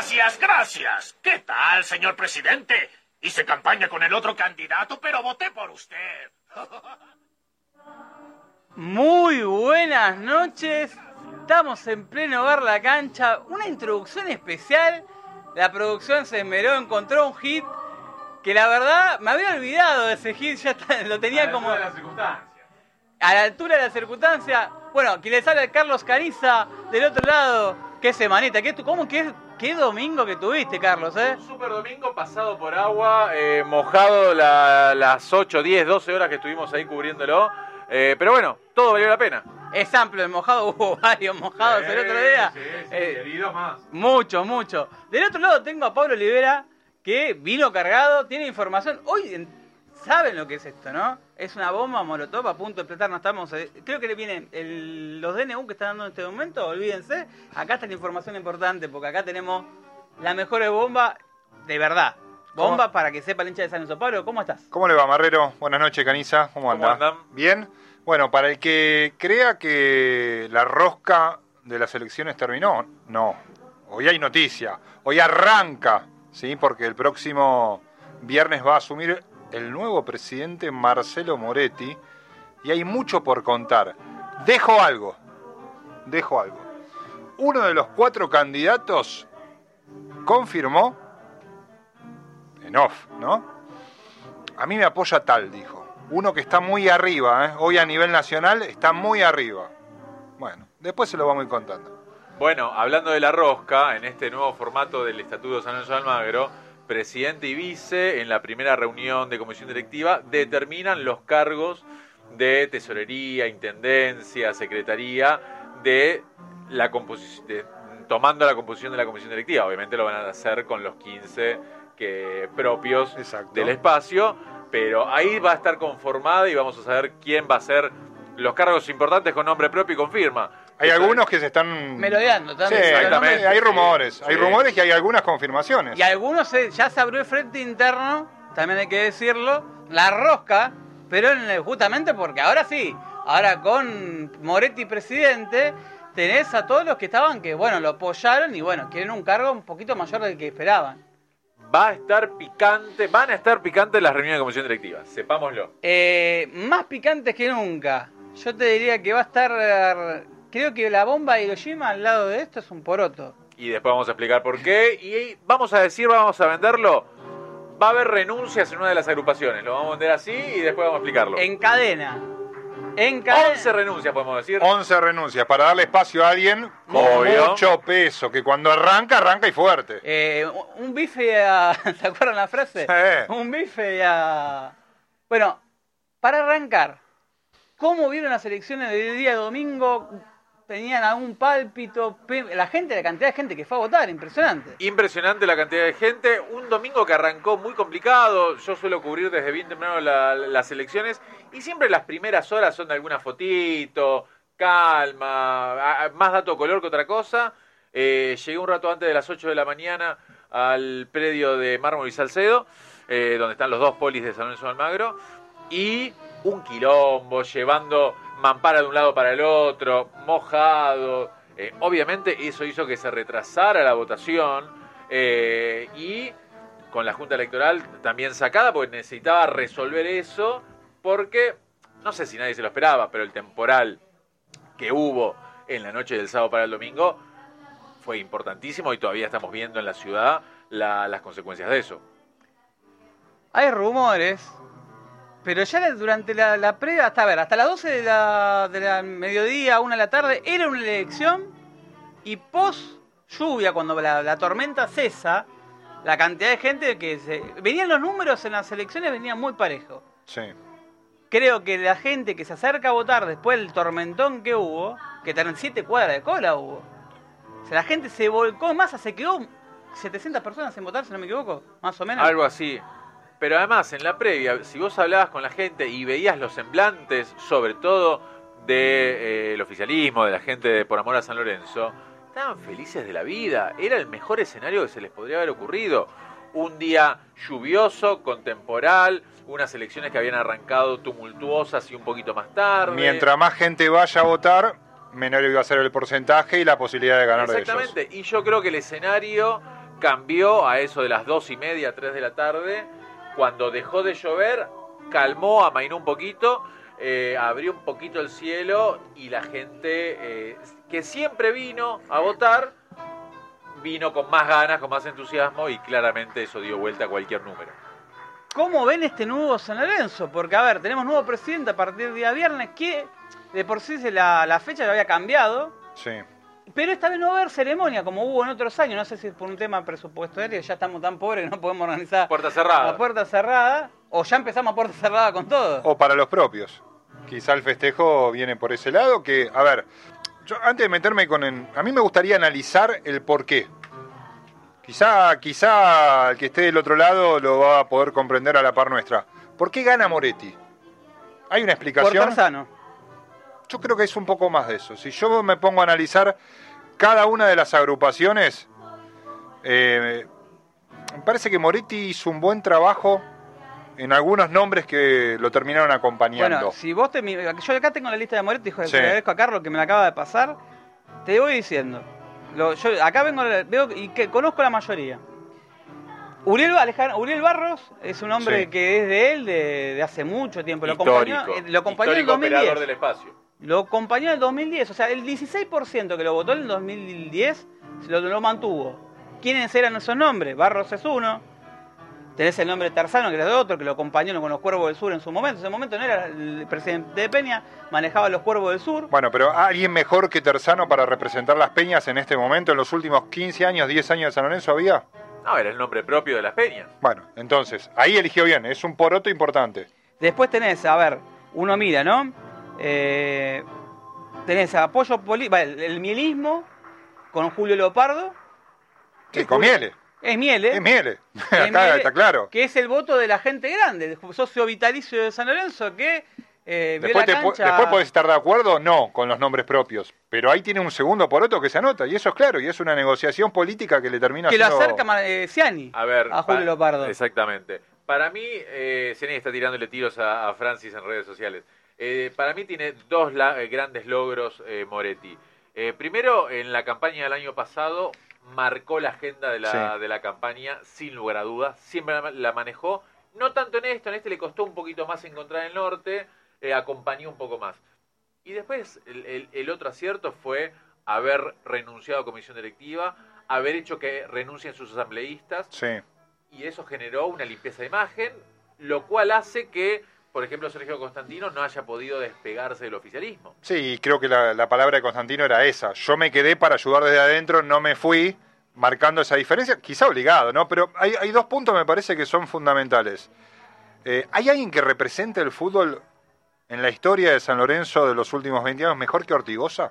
Gracias, gracias. ¿Qué tal, señor presidente? Hice campaña con el otro candidato, pero voté por usted. Muy buenas noches. Estamos en pleno Bar La Cancha. Una introducción especial. La producción se esmeró, encontró un hit que la verdad me había olvidado de ese hit. Ya lo tenía como... A la altura de las circunstancias. A la altura de la circunstancia. Bueno, quien le sale Carlos Caniza del otro lado. Qué semanita. ¿Qué domingo que tuviste, Carlos, eh? Un super domingo pasado por agua, mojado las 8, 10, 12 horas que estuvimos ahí cubriéndolo. Pero bueno, todo valió la pena. Es amplio el mojado, hubo varios mojados el otro día. Sí, heridos más. Mucho. Del otro lado tengo a Pablo Olivera, que vino cargado, tiene información. Hoy saben lo que es esto, ¿no? Es una bomba molotov a punto de explotar. No estamos. Creo que le vienen los DNU que están dando en este momento, olvídense. Acá está la información importante, porque acá tenemos la mejor bomba de verdad. Bomba para que sepa el hincha de San Lorenzo. Pablo, ¿cómo estás? ¿Cómo le va, Marrero? Buenas noches, Caniza. ¿Cómo anda? ¿Cómo andan? ¿Bien? Bueno, para el que crea que la rosca de las elecciones terminó, no. Hoy hay noticia. Hoy arranca, ¿sí? Porque el próximo viernes va a asumir el nuevo presidente Marcelo Moretti y hay mucho por contar. Dejo algo. Uno de los 4 candidatos confirmó, en off, ¿no? A mí me apoya tal, dijo. Uno que está muy arriba, ¿eh? Hoy a nivel nacional está muy arriba. Bueno, después se lo vamos a ir contando. Bueno, hablando de la rosca, en este nuevo formato del Estatuto de San Lorenzo de Almagro, presidente y vice, en la primera reunión de comisión directiva, determinan los cargos de tesorería, intendencia, secretaría, tomando la composición de la comisión directiva. Obviamente lo van a hacer con los 15 propios Exacto. del espacio, pero ahí va a estar conformada y vamos a saber quién va a ser los cargos importantes con nombre propio y con firma. Hay algunos que se están Merodeando Sí, también. exactamente. hay rumores. Sí. Hay rumores y hay algunas confirmaciones. Y algunos ya se abrió el frente interno, también hay que decirlo, la rosca, pero justamente porque ahora sí, ahora con Moretti presidente, tenés a todos los que estaban que, bueno, lo apoyaron y, bueno, quieren un cargo un poquito mayor del que esperaban. Van a estar picantes las reuniones de comisión directiva, sepámoslo. Más picantes que nunca. Yo te diría que va a estar, creo que la bomba de Hiroshima al lado de esto es un poroto. Y después vamos a explicar por qué. Y vamos a venderlo. Va a haber renuncias en una de las agrupaciones. Lo vamos a vender así y después vamos a explicarlo. En cadena. 11 renuncias, podemos decir. 11 renuncias para darle espacio a alguien con Obvio. mucho peso, que cuando arranca y fuerte. Un bife a... ¿Se acuerdan la frase? Sí. Un bife a... Bueno, para arrancar, ¿cómo vieron las elecciones del día domingo? ¿Tenían algún pálpito? La cantidad de gente que fue a votar, impresionante. Impresionante la cantidad de gente. Un domingo que arrancó muy complicado. Yo suelo cubrir desde bien temprano las elecciones y siempre las primeras horas son de alguna fotito, calma, más dato color que otra cosa. Llegué un rato antes de las 8 de la mañana al predio de Mármol y Salcedo, donde están los 2 polis de San Lorenzo de Almagro, y un quilombo, llevando mampara de un lado para el otro, mojado. Obviamente eso hizo que se retrasara la votación y con la Junta Electoral también sacada, porque necesitaba resolver eso, porque no sé si nadie se lo esperaba, pero el temporal que hubo en la noche del sábado para el domingo fue importantísimo y todavía estamos viendo en la ciudad las consecuencias de eso. Hay rumores, pero ya durante la previa, hasta las 12 de la mediodía, 1 de la tarde, era una elección y post lluvia, cuando la tormenta cesa, la cantidad de gente venían los números en las elecciones, venían muy parejos. Sí. Creo que la gente que se acerca a votar después del tormentón que hubo, que 7 cuadras de cola hubo. O sea, la gente se volcó, más se quedó 700 personas en votar, si no me equivoco, más o menos. Algo así. Pero además, en la previa, si vos hablabas con la gente y veías los semblantes, sobre todo del oficialismo, de la gente de Por Amor a San Lorenzo, estaban felices de la vida. Era el mejor escenario que se les podría haber ocurrido. Un día lluvioso, con temporal, unas elecciones que habían arrancado tumultuosas y un poquito más tarde. Mientras más gente vaya a votar, menor iba a ser el porcentaje y la posibilidad de ganar de ellos. Exactamente, y yo creo que el escenario cambió a eso de las 2:30, 3 de la tarde. Cuando dejó de llover, calmó, amainó un poquito, abrió un poquito el cielo y la gente que siempre vino a votar, vino con más ganas, con más entusiasmo y claramente eso dio vuelta a cualquier número. ¿Cómo ven este nuevo San Lorenzo? Porque, a ver, tenemos nuevo presidente a partir del día viernes, que de por sí la fecha ya había cambiado. Sí. Pero esta vez no va a haber ceremonia como hubo en otros años. No sé si es por un tema presupuestario, ya estamos tan pobres que no podemos organizar Puerta cerrada. a puerta cerrada. O ya empezamos a puerta cerrada con todo. O para los propios. Quizá el festejo viene por ese lado, que, a ver, yo antes de meterme a mí me gustaría analizar el porqué. Quizá el que esté del otro lado lo va a poder comprender a la par nuestra. ¿Por qué gana Moretti? ¿Hay una Por explicación? Tarzano. Yo creo que es un poco más de eso. Si yo me pongo a analizar cada una de las agrupaciones, me parece que Moretti hizo un buen trabajo en algunos nombres que lo terminaron acompañando. Bueno, si vos yo acá tengo la lista de Moretti, hijo, Sí. le agradezco a Carlos que me la acaba de pasar. Te voy diciendo. Yo acá veo y que conozco la mayoría. Uriel Barros es un hombre Sí. que es de él de hace mucho tiempo. Lo Histórico. acompañó en el Histórico operador 2010. del espacio. Lo acompañó en el 2010. O sea, el 16% que lo votó en el 2010 lo mantuvo. ¿Quiénes eran esos nombres? Barros es uno. Tenés el nombre de Tarzano, que era de otro, que lo acompañó con los Cuervos del Sur en su momento. En ese momento no era el presidente de Peña, manejaba los Cuervos del Sur. Bueno, pero ¿alguien mejor que Terzano para representar las Peñas en este momento? ¿En los últimos 15 años, 10 años de San Lorenzo había? No, era el nombre propio de las peñas. Bueno, entonces, ahí eligió bien. Es un poroto importante. Después tenés, a ver, uno mira, ¿no? Tenés apoyo político, el mielismo con Julio Leopardo. Sí, con Miele. Es Miele. Es Miele. Es Acá Miele, está claro. Que es el voto de la gente grande, el socio vitalicio de San Lorenzo, que vio Después, la cancha. después podés estar de acuerdo, no, con los nombres propios. Pero ahí tiene un segundo poroto que se anota. Y eso es claro. Y es una negociación política que le termina que lo haciendo... acerca Ciani A ver, Julio Leopardo. Exactamente. Para mí, Zeni está tirándole tiros a Francis en redes sociales. Para mí tiene dos grandes logros Moretti. Primero, en la campaña del año pasado, marcó la agenda de la campaña, sin lugar a dudas. Siempre la manejó. No tanto en este le costó un poquito más encontrar el norte, acompañó un poco más. Y después, el otro acierto fue haber renunciado a comisión directiva, haber hecho que renuncien sus asambleístas. Sí. Y eso generó una limpieza de imagen, lo cual hace que, por ejemplo, Sergio Constantino no haya podido despegarse del oficialismo. Sí, creo que la palabra de Constantino era esa. Yo me quedé para ayudar desde adentro, no me fui, marcando esa diferencia, quizá obligado, ¿no? Pero hay dos puntos me parece que son fundamentales. ¿Hay alguien que represente el fútbol en la historia de San Lorenzo de los últimos 20 años mejor que Ortigosa?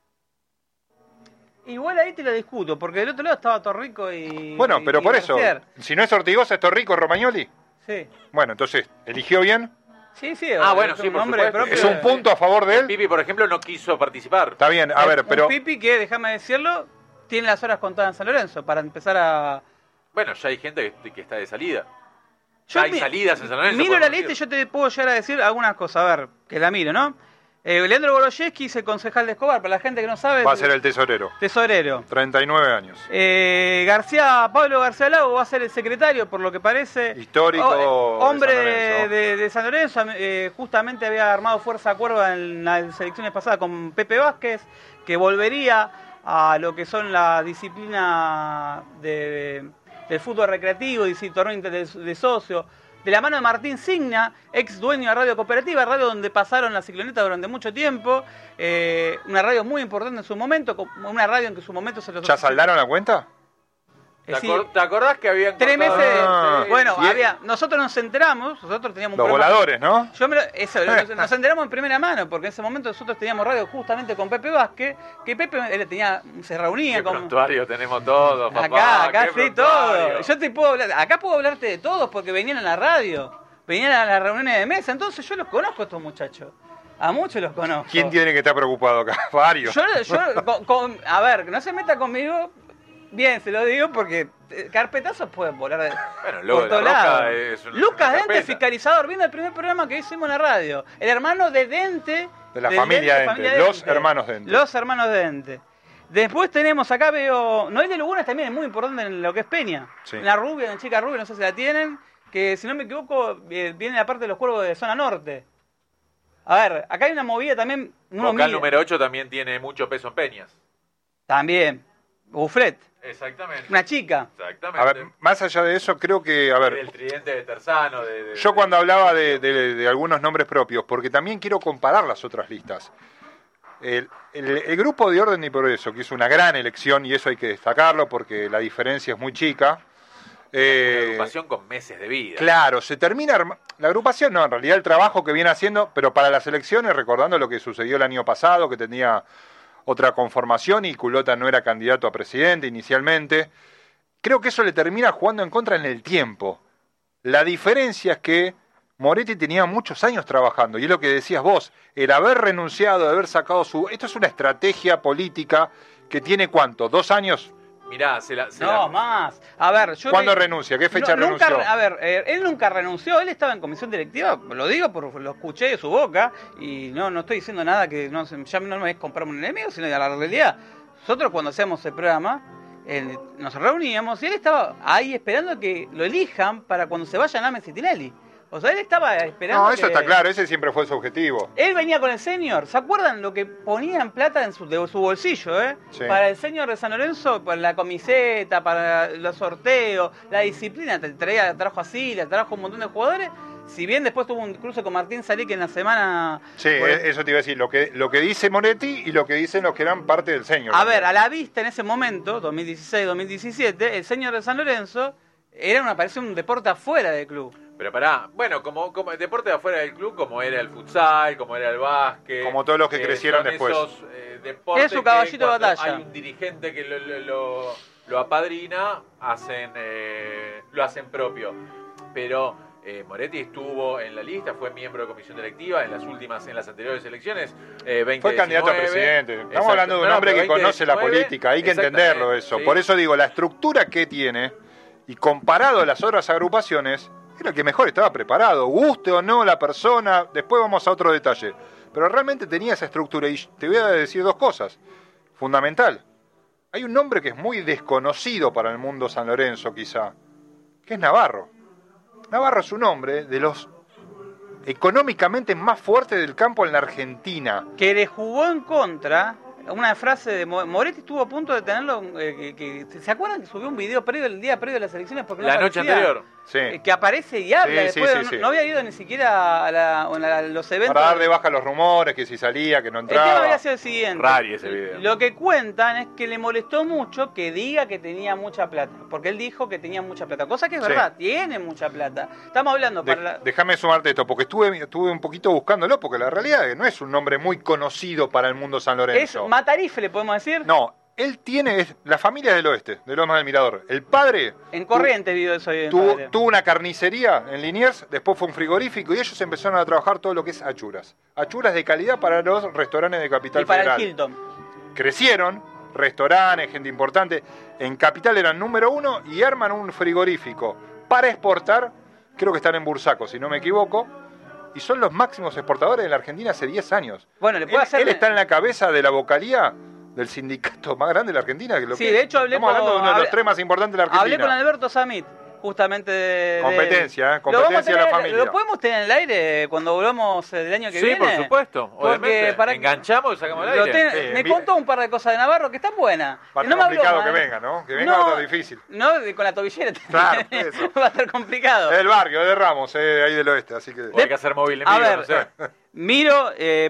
Igual ahí te lo discuto, porque del otro lado estaba Torrico y... Bueno, pero por eso, García. si no es Ortigosa, es Torrico, Romagnoli. Sí, Bueno, entonces, ¿eligió bien? sí. Bueno, es sí, un por nombre supuesto. propio ¿Es un de- punto a favor de él? Pipi, por ejemplo, no quiso participar. Está bien, a ver, Un pero... Pipi que, déjame decirlo, tiene las horas contadas en San Lorenzo para empezar a... Bueno, ya hay gente que está de salida. Yo Ya hay mi- salidas en San Lorenzo. Miro la podemos lista y decir. yo te puedo llegar a decir algunas cosas, a ver, que la miro, ¿no? Leandro Boroyeski es el concejal de Escobar, para la gente que no sabe... Va a ser el tesorero. tesorero. 39 años. Pablo García Lago va a ser el secretario, por lo que parece. Histórico Hombre de San Lorenzo. de San Lorenzo. Justamente había armado fuerza cuerva en las elecciones pasadas con Pepe Vázquez, que volvería a lo que son la disciplina del fútbol recreativo, torneo de socio. De la mano de Martín Signa, ex dueño de Radio Cooperativa, radio donde pasaron la cicloneta durante mucho tiempo, una radio muy importante en su momento, una radio en que en su momento se los... ¿Ya saldaron la cuenta? ¿Te acordás que habían 3 cortado? meses. Ah, Bueno, y- nosotros nos enteramos, nosotros teníamos un Los programa- voladores, ¿no? Nos enteramos en primera mano, porque en ese momento nosotros teníamos radio justamente con Pepe Vázquez, que Pepe se reunía Qué con... prontuario tenemos todos, papá. Acá qué sí, todo. prontuario. Yo te puedo hablar, acá puedo hablarte de todos porque venían a la radio, venían a las reuniones de mesa, entonces yo los conozco a estos muchachos. A muchos los conozco. ¿Quién tiene que estar preocupado acá? Varios. Yo a ver, que no se meta conmigo, bien, se lo digo porque carpetazos pueden volar Bueno, luego por de todos la Roca lados. es una Lucas Dente, carpeta. fiscalizador, viene el primer programa que hicimos en la radio. El hermano de Dente. De la del familia Dente, Dente, los hermanos Dente. Los hermanos Dente. Después tenemos acá, veo. Noel de Lugones también es muy importante en lo que es Peña. Sí. La rubia, la chica rubia, no sé si la tienen. Que si no me equivoco, viene la parte de los cuervos de zona norte. A ver, acá hay una movida también. Vocal número 8 también tiene mucho peso en Peñas. También. Bufflet. Exactamente. Una chica. Exactamente. A ver, más allá de eso, creo que, a ver, El tridente de Terzano. yo cuando hablaba de algunos nombres propios, porque también quiero comparar las otras listas. El grupo de Orden y Progreso, que hizo una gran elección, y eso hay que destacarlo porque la diferencia es muy chica. Una agrupación con meses de vida. Claro, se termina la agrupación, no, en realidad el trabajo que viene haciendo, pero para las elecciones, recordando lo que sucedió el año pasado, que tenía otra conformación y Culota no era candidato a presidente inicialmente, creo que eso le termina jugando en contra en el tiempo. La diferencia es que Moretti tenía muchos años trabajando, y es lo que decías vos, el haber renunciado, el haber sacado su... Esto es una estrategia política que tiene, ¿cuánto? ¿2 años? Mirá, Más. A ver, yo... ¿Cuándo renuncia? ¿Qué fecha renunció? A ver, él nunca renunció, él estaba en comisión directiva, lo digo porque lo escuché de su boca, y no estoy diciendo nada que ya no es comprarme un enemigo, sino la realidad. Nosotros cuando hacíamos el programa, nos reuníamos y él estaba ahí esperando que lo elijan para cuando se vaya Names y Tinelli. O sea, él estaba esperando. No, eso está claro, ese siempre fue su objetivo. Él venía con el senior. ¿Se acuerdan lo que ponía en plata de su bolsillo, Sí. Para el senior de San Lorenzo, para la camiseta, para los sorteos, la disciplina, trajo a Silas, trajo un montón de jugadores. Si bien después tuvo un cruce con Martín Salí que en la semana... Sí, eso te iba a decir, lo que dice Moretti y lo que dicen los que eran parte del senior. A ver, a la vista en ese momento, 2016-2017, el senior de San Lorenzo parecía un deporte afuera del club. Pero pará, bueno, como el deporte de afuera del club, como era el futsal, como era el básquet. Como todos los que crecieron son después. Esos, deportes Es su caballito que de cuando batalla. Hay un dirigente que lo apadrina, lo hacen propio. Pero Moretti estuvo en la lista, fue miembro de comisión directiva en las anteriores elecciones. 2019, Fue candidato a presidente. Estamos hablando de un hombre que conoce la política, hay que entenderlo eso. Sí. Por eso digo, la estructura que tiene, y comparado a las otras agrupaciones, era el que mejor estaba preparado, guste o no la persona, después vamos a otro detalle. Pero realmente tenía esa estructura, y te voy a decir 2 cosas. Fundamental. Hay un nombre que es muy desconocido para el mundo San Lorenzo, quizá, que es Navarro. Navarro es un hombre de los económicamente más fuertes del campo en la Argentina. Que le jugó en contra una frase de Moretti, estuvo a punto de tenerlo. ¿Se acuerdan que subió un video el día previo de las elecciones? Porque La noche anterior. Sí. Que aparece y habla Sí, después. sí. No había ido ni siquiera a los eventos. Para dar de baja los rumores, que si salía, que no El tema entraba. había sido el siguiente. Rari ese video. Lo que cuentan es que le molestó mucho que diga que tenía mucha plata. Porque él dijo que tenía mucha plata. Cosa que es Sí. verdad, tiene mucha plata. Estamos hablando Déjame sumarte esto, porque estuve un poquito buscándolo, porque la realidad es que no es un nombre muy conocido para el mundo San Es Lorenzo. Matarife, le podemos decir. No, él tiene la familia del oeste, de Lomas del Mirador. El padre En Corrientes vivió eso. tuvo una carnicería en Liniers, después fue un frigorífico, y ellos empezaron a trabajar todo lo que es achuras. Achuras de calidad para los restaurantes de Capital Y para Federal. el Hilton. Crecieron, restaurantes, gente importante. En Capital eran número 1 y arman un frigorífico para exportar. Creo que están en Bursaco, si no me equivoco. Y son los máximos exportadores de la Argentina hace 10 años. Bueno, le puedo hacer. Él está en la cabeza de la vocalía del sindicato más grande de la Argentina. Sí, de hecho hablé Estamos hablando de uno de los hablé- 3 más importantes de la Argentina. Hablé con Alberto Samit, justamente de... Competencia, Lo vamos a competencia de la tener- familia. ¿Lo podemos tener en el aire cuando volvamos del año que Sí, viene? por supuesto. Porque Obviamente. para- Enganchamos y sacamos al Lo aire. me bien. contó un par de cosas de Navarro que están buenas. Va a estar No me habló complicado mal. que venga, ¿no? Que venga va a estar difícil. No, con la tobillera. Claro, eso. Va a estar complicado. Es del barrio, es de Ramos, ahí del oeste, así que... O hay que hacer móvil en A vivo, ver, no sé. miro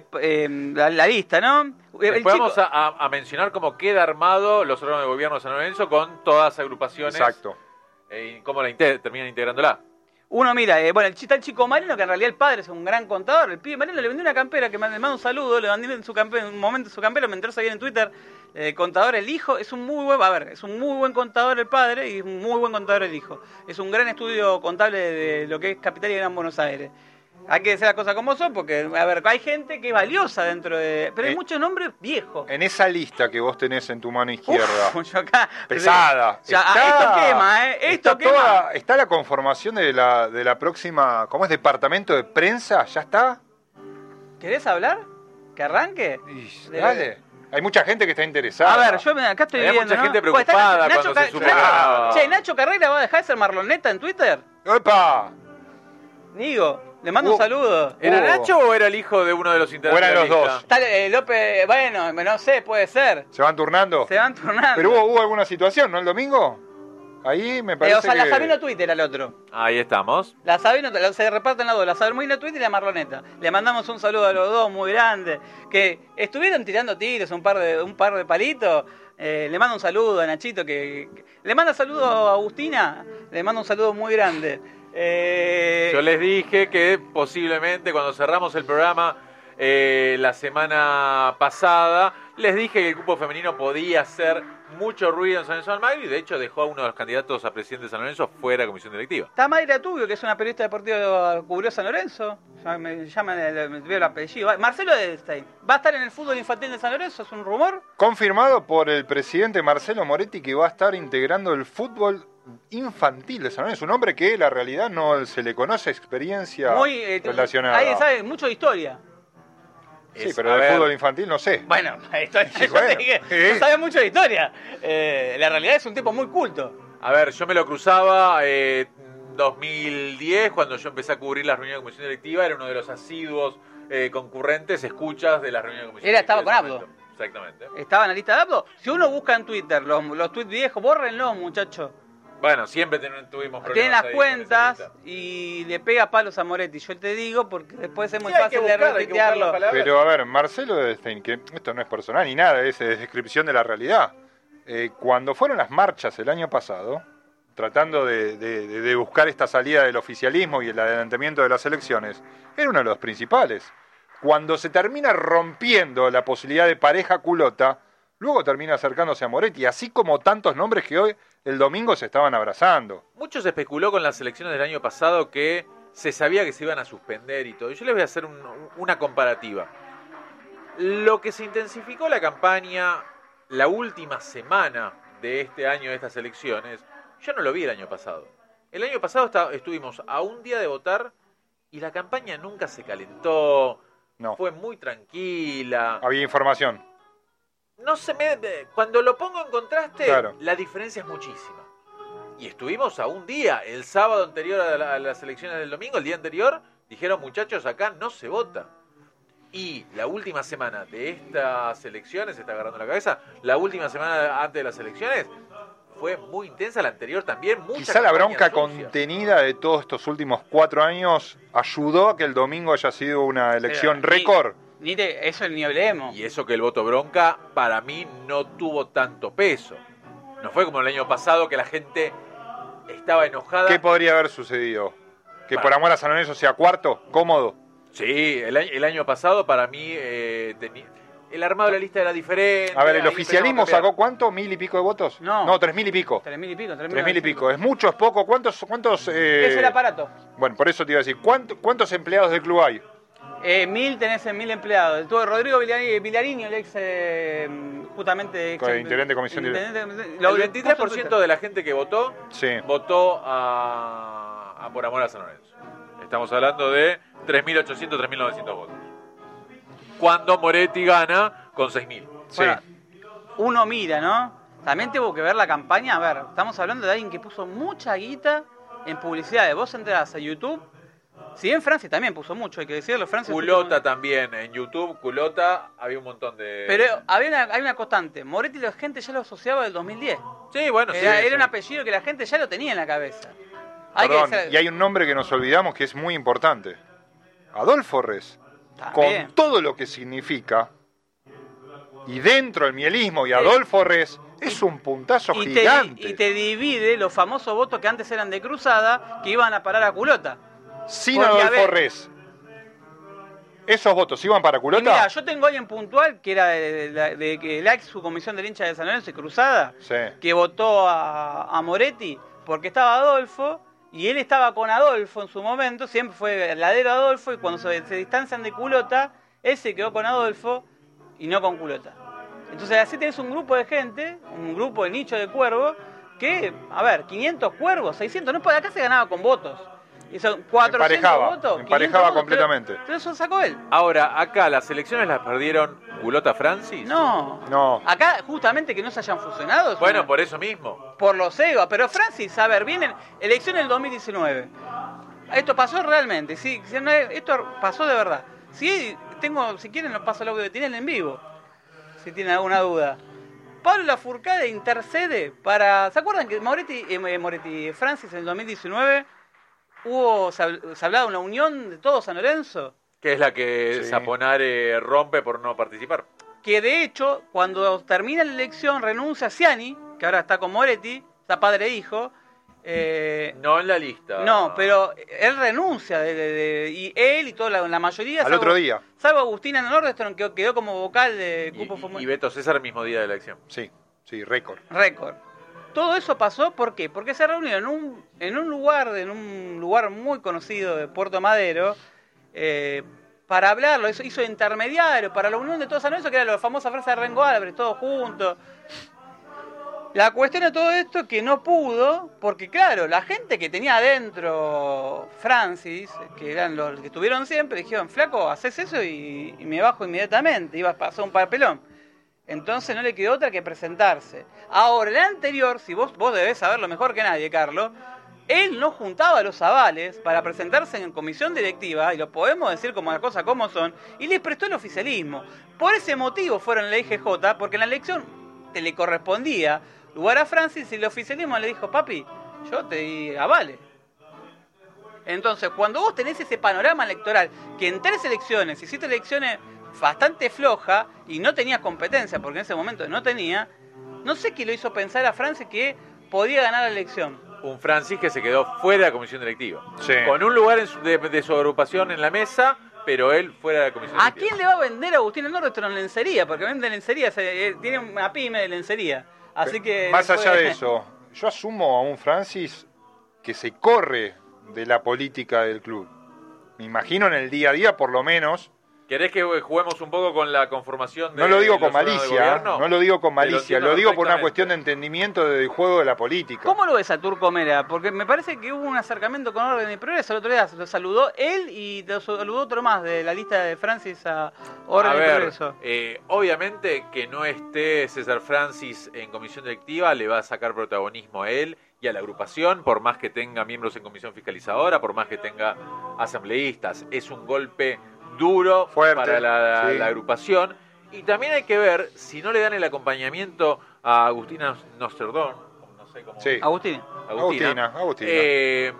la lista, ¿no? El Después chico- vamos a mencionar cómo queda armado los órganos de gobierno de San Lorenzo con todas las agrupaciones. Exacto. Y cómo terminan integrándola. Uno mira, está el chico Marino, que en realidad el padre es un gran contador. El pibe Marino le vendió una campera, que le mando un saludo, le mandé en un momento su campera, me enteré bien en Twitter. Contador el hijo, es un muy buen contador el padre y un muy buen contador el hijo. Es un gran estudio contable de lo que es Capital y Gran Buenos Aires. Hay que decir las cosas como son, porque, a ver, hay gente que es valiosa dentro de... Pero hay muchos nombres viejos. En esa lista que vos tenés en tu mano izquierda, Uf, yo acá... pesada, esto quema, Esto está quema. ¿Está la conformación de la próxima, ¿cómo es? ¿Departamento de prensa? ¿Ya está? ¿Querés hablar? ¿Que arranque? Dale. Hay mucha gente que está interesada. A ver, yo acá estoy Había viendo, mucha gente Pues está preocupada Nacho cuando se Ca- superaba. Che, ¿Nacho Carrera va a dejar de ser marloneta en Twitter? ¡Epa! Digo, le mando un saludo. ¿Era Hubo. Nacho o era el hijo de uno de los integrantes? eran de los la lista? dos. Está López, bueno, no sé, puede ser. ¿Se van turnando? Se van turnando. Pero hubo alguna situación, ¿no? El domingo. Ahí me parece O sea, que... la Sabino Twitter era el otro. Ahí estamos. La Sabino, se reparten las dos, la Sabino Twitter y la Marloneta. Le mandamos un saludo a los dos muy grande. Que estuvieron tirando tiros, un par de palitos. Le mando un saludo a Nachito, le manda saludo a Agustina. Le mando un saludo muy grande. Yo les dije que posiblemente cuando cerramos el programa la semana pasada, les dije que el grupo femenino podía hacer mucho ruido en San Lorenzo de Almagro y de hecho dejó a uno de los candidatos a presidente de San Lorenzo fuera de comisión directiva. Está Mayra Tubio, que es una periodista deportiva que cubrió San Lorenzo. Me veo el apellido. Marcelo Edelstein. ¿Va a estar en el fútbol infantil de San Lorenzo? ¿Es un rumor? Confirmado por el presidente Marcelo Moretti que va a estar integrando el fútbol infantil de San Lorenzo. Un hombre que la realidad no se le conoce experiencia relacionada. Alguien sabe mucho de historia. Sí, pero del fútbol infantil no sé. Bueno, Sí, bueno. no sabe mucho de historia. La realidad es un tipo muy culto. A ver, yo me lo cruzaba en 2010, cuando yo empecé a cubrir las reuniones de comisión directiva, era uno de los asiduos concurrentes, escuchas de las reuniones de comisión Estaba directiva. con Abdo. Exactamente. Estaba en la lista de Abdo. Si uno busca en Twitter los tweets viejos, bórrenlos, muchachos. Bueno, siempre tuvimos problemas. Tienen las ahí cuentas con esa lista. y le pega palos a Moretti. Yo te digo porque después es muy Sí, hay que fácil de buscar, hay que buscar las retuitearlo. palabras. Pero a ver, Marcelo Edelstein, que esto no es personal ni nada, es descripción de la realidad. Cuando fueron las marchas el año pasado, tratando de buscar esta salida del oficialismo y el adelantamiento de las elecciones, era uno de los principales. Cuando se termina rompiendo la posibilidad de pareja culota, luego termina acercándose a Moretti, así como tantos nombres que hoy, el domingo, se estaban abrazando. Mucho se especuló con las elecciones del año pasado que se sabía que se iban a suspender y todo. Yo les voy a hacer una comparativa. Lo que se intensificó la campaña la última semana de este año, de estas elecciones, yo no lo vi el año pasado. El año pasado estuvimos a un día de votar y la campaña nunca se calentó, No. fue muy tranquila. Había información. No se cuando lo pongo en contraste, Claro. la diferencia es muchísima. Y estuvimos a un día, el sábado anterior a las elecciones del domingo, el día anterior, dijeron, muchachos, acá no se vota. Y la última semana de estas elecciones, se está agarrando la cabeza, la última semana antes de las elecciones fue muy intensa, la anterior también. Quizá la bronca sucia. contenida de todos estos últimos 4 años ayudó a que el domingo haya sido una elección Pero récord. Eso ni hablemos. Y eso que el voto bronca, para mí, no tuvo tanto peso. No fue como el año pasado que la gente estaba enojada. ¿Qué podría haber sucedido? ¿Que Para- por amor a San Lorenzo sea cuarto? ¿Cómodo? Sí, el año pasado para mí el armado de la lista era diferente. A ver, ¿el ahí oficialismo empezamos a cambiar. sacó cuánto? ¿1.000 y pico de votos? No. No, 3.000 y pico. 3.000 y pico. 3.000 y pico. ¿Es mucho, es poco? ¿Cuántos Es el aparato. Bueno, por eso te iba a decir, ¿cuántos empleados del club hay? 1.000 tenés en 1.000 empleados. Tuvo Rodrigo Vilariño, el ex, justamente... Intendente de comisión intendente- El lo- 23% de la gente que votó, Sí. votó a por amor a San Lorenzo. Estamos hablando de 3.800, 3.900 votos. Cuando Moretti gana con 6.000. Sí. Bueno, uno mira, ¿no? También tuvo que ver la campaña. A ver, estamos hablando de alguien que puso mucha guita en publicidad. Vos entrás a YouTube. Si bien Francia también puso mucho, hay que decirlo. Francia Culota puso- también, en YouTube, Culota, había un montón de... Pero hay una constante. Moretti la gente ya lo asociaba del 2010. Sí, bueno, sí. Era sí. un apellido que la gente ya lo tenía en la cabeza. Hay Perdón, que ser- y hay un nombre que nos olvidamos que es muy importante. Adolfo Res. También. Con todo lo que significa, y dentro del mielismo y Adolfo Res, es un puntazo y gigante. te divide los famosos votos que antes eran de Cruzada, que iban a parar a Culota. Sin Porque, a Adolfo ver, Res, ¿esos votos iban para Y Culota? mira, yo tengo alguien puntual que era de que la ex subcomisión del hincha de San Lorenzo y Cruzada, Sí. que votó a Moretti porque estaba Adolfo y él estaba con Adolfo en su momento, siempre fue el ladero Adolfo y cuando se distancian de Culota, él se quedó con Adolfo y no con Culota. Entonces así tenés un grupo de gente, un grupo de nicho de cuervos, que, a ver, 500 cuervos, 600, no, acá se ganaba con votos. Y son 400 votos. Emparejaba 500 votos, completamente. pero eso sacó él. Ahora, acá las elecciones las perdieron Gulota Francis. No. Acá, justamente que no se hayan fusionado. Bueno, por eso mismo. Por los egos. Pero Francis, a ver, vienen elecciones del 2019. Esto pasó realmente, sí. Esto pasó de verdad. Si quieren, los paso el audio que tienen en vivo. Si tienen alguna duda. Pablo Lafourcade intercede para... ¿Se acuerdan que Moretti Francis en el 2019 se hablaba de una unión de todo San Lorenzo? Que es la que Zaponare rompe por no participar. Que de hecho, cuando termina la elección, renuncia Ciani, que ahora está con Moretti, está padre e hijo. No en la lista. No, pero él renuncia, y él y toda la mayoría... Al otro día. Salvo Agustina Nordestrom, que quedó como vocal de Cupo y Beto César el mismo día de la elección. Sí, récord. Todo eso pasó, ¿por qué? Porque se reunieron en un lugar muy conocido de Puerto Madero, para hablarlo, hizo de intermediario, para la unión de todos San Lorenzo, que era la famosa frase de Rengo Álvarez, todos juntos. La cuestión de todo esto es que no pudo, porque claro, la gente que tenía adentro Francis, que eran los que estuvieron siempre, dijeron, flaco, haces eso y me bajo inmediatamente, iba a pasar un papelón. Entonces no le quedó otra que presentarse. Ahora, el anterior, si vos debés saberlo mejor que nadie, Carlos, él no juntaba los avales para presentarse en comisión directiva, y lo podemos decir como las cosas como son, y les prestó el oficialismo. Por ese motivo fueron a la IGJ, porque en la elección le correspondía lugar a Francis y el oficialismo le dijo, papi, yo te di avales. Entonces, cuando vos tenés ese panorama electoral, que en 3 elecciones hiciste elecciones bastante flojas y no tenías competencia, porque en ese momento no tenía, no sé qué lo hizo pensar a Francis que podía ganar la elección. Un Francis que se quedó fuera de la comisión directiva. Sí. Con un lugar de su agrupación en la mesa, pero él fuera de la comisión ¿A directiva. quién le va a vender a Agustín Nordestrom en lencería? Porque vende lencería, tiene una pyme de lencería. Así que más allá de eso, yo asumo a un Francis que se corre de la política del club. Me imagino en el día a día, por lo menos. ¿Querés que juguemos un poco con la conformación de No lo digo con los órganos de malicia, gobierno? no lo digo con malicia, lo digo por una perfectamente. cuestión de entendimiento del juego de la política. ¿Cómo lo ves a Turco Mera? Porque me parece que hubo un acercamiento con Orden y Progreso. El otro día lo saludó él y lo saludó otro más de la lista de Francis a Orden y Progreso. Obviamente que no esté César Francis en comisión directiva le va a sacar protagonismo a él y a la agrupación, por más que tenga miembros en comisión fiscalizadora, por más que tenga asambleístas. Es un golpe duro fuerte para la agrupación. Y también hay que ver si no le dan el acompañamiento a Agustina Nosterdón, no sé cómo. Sí. Agustina. Agustina.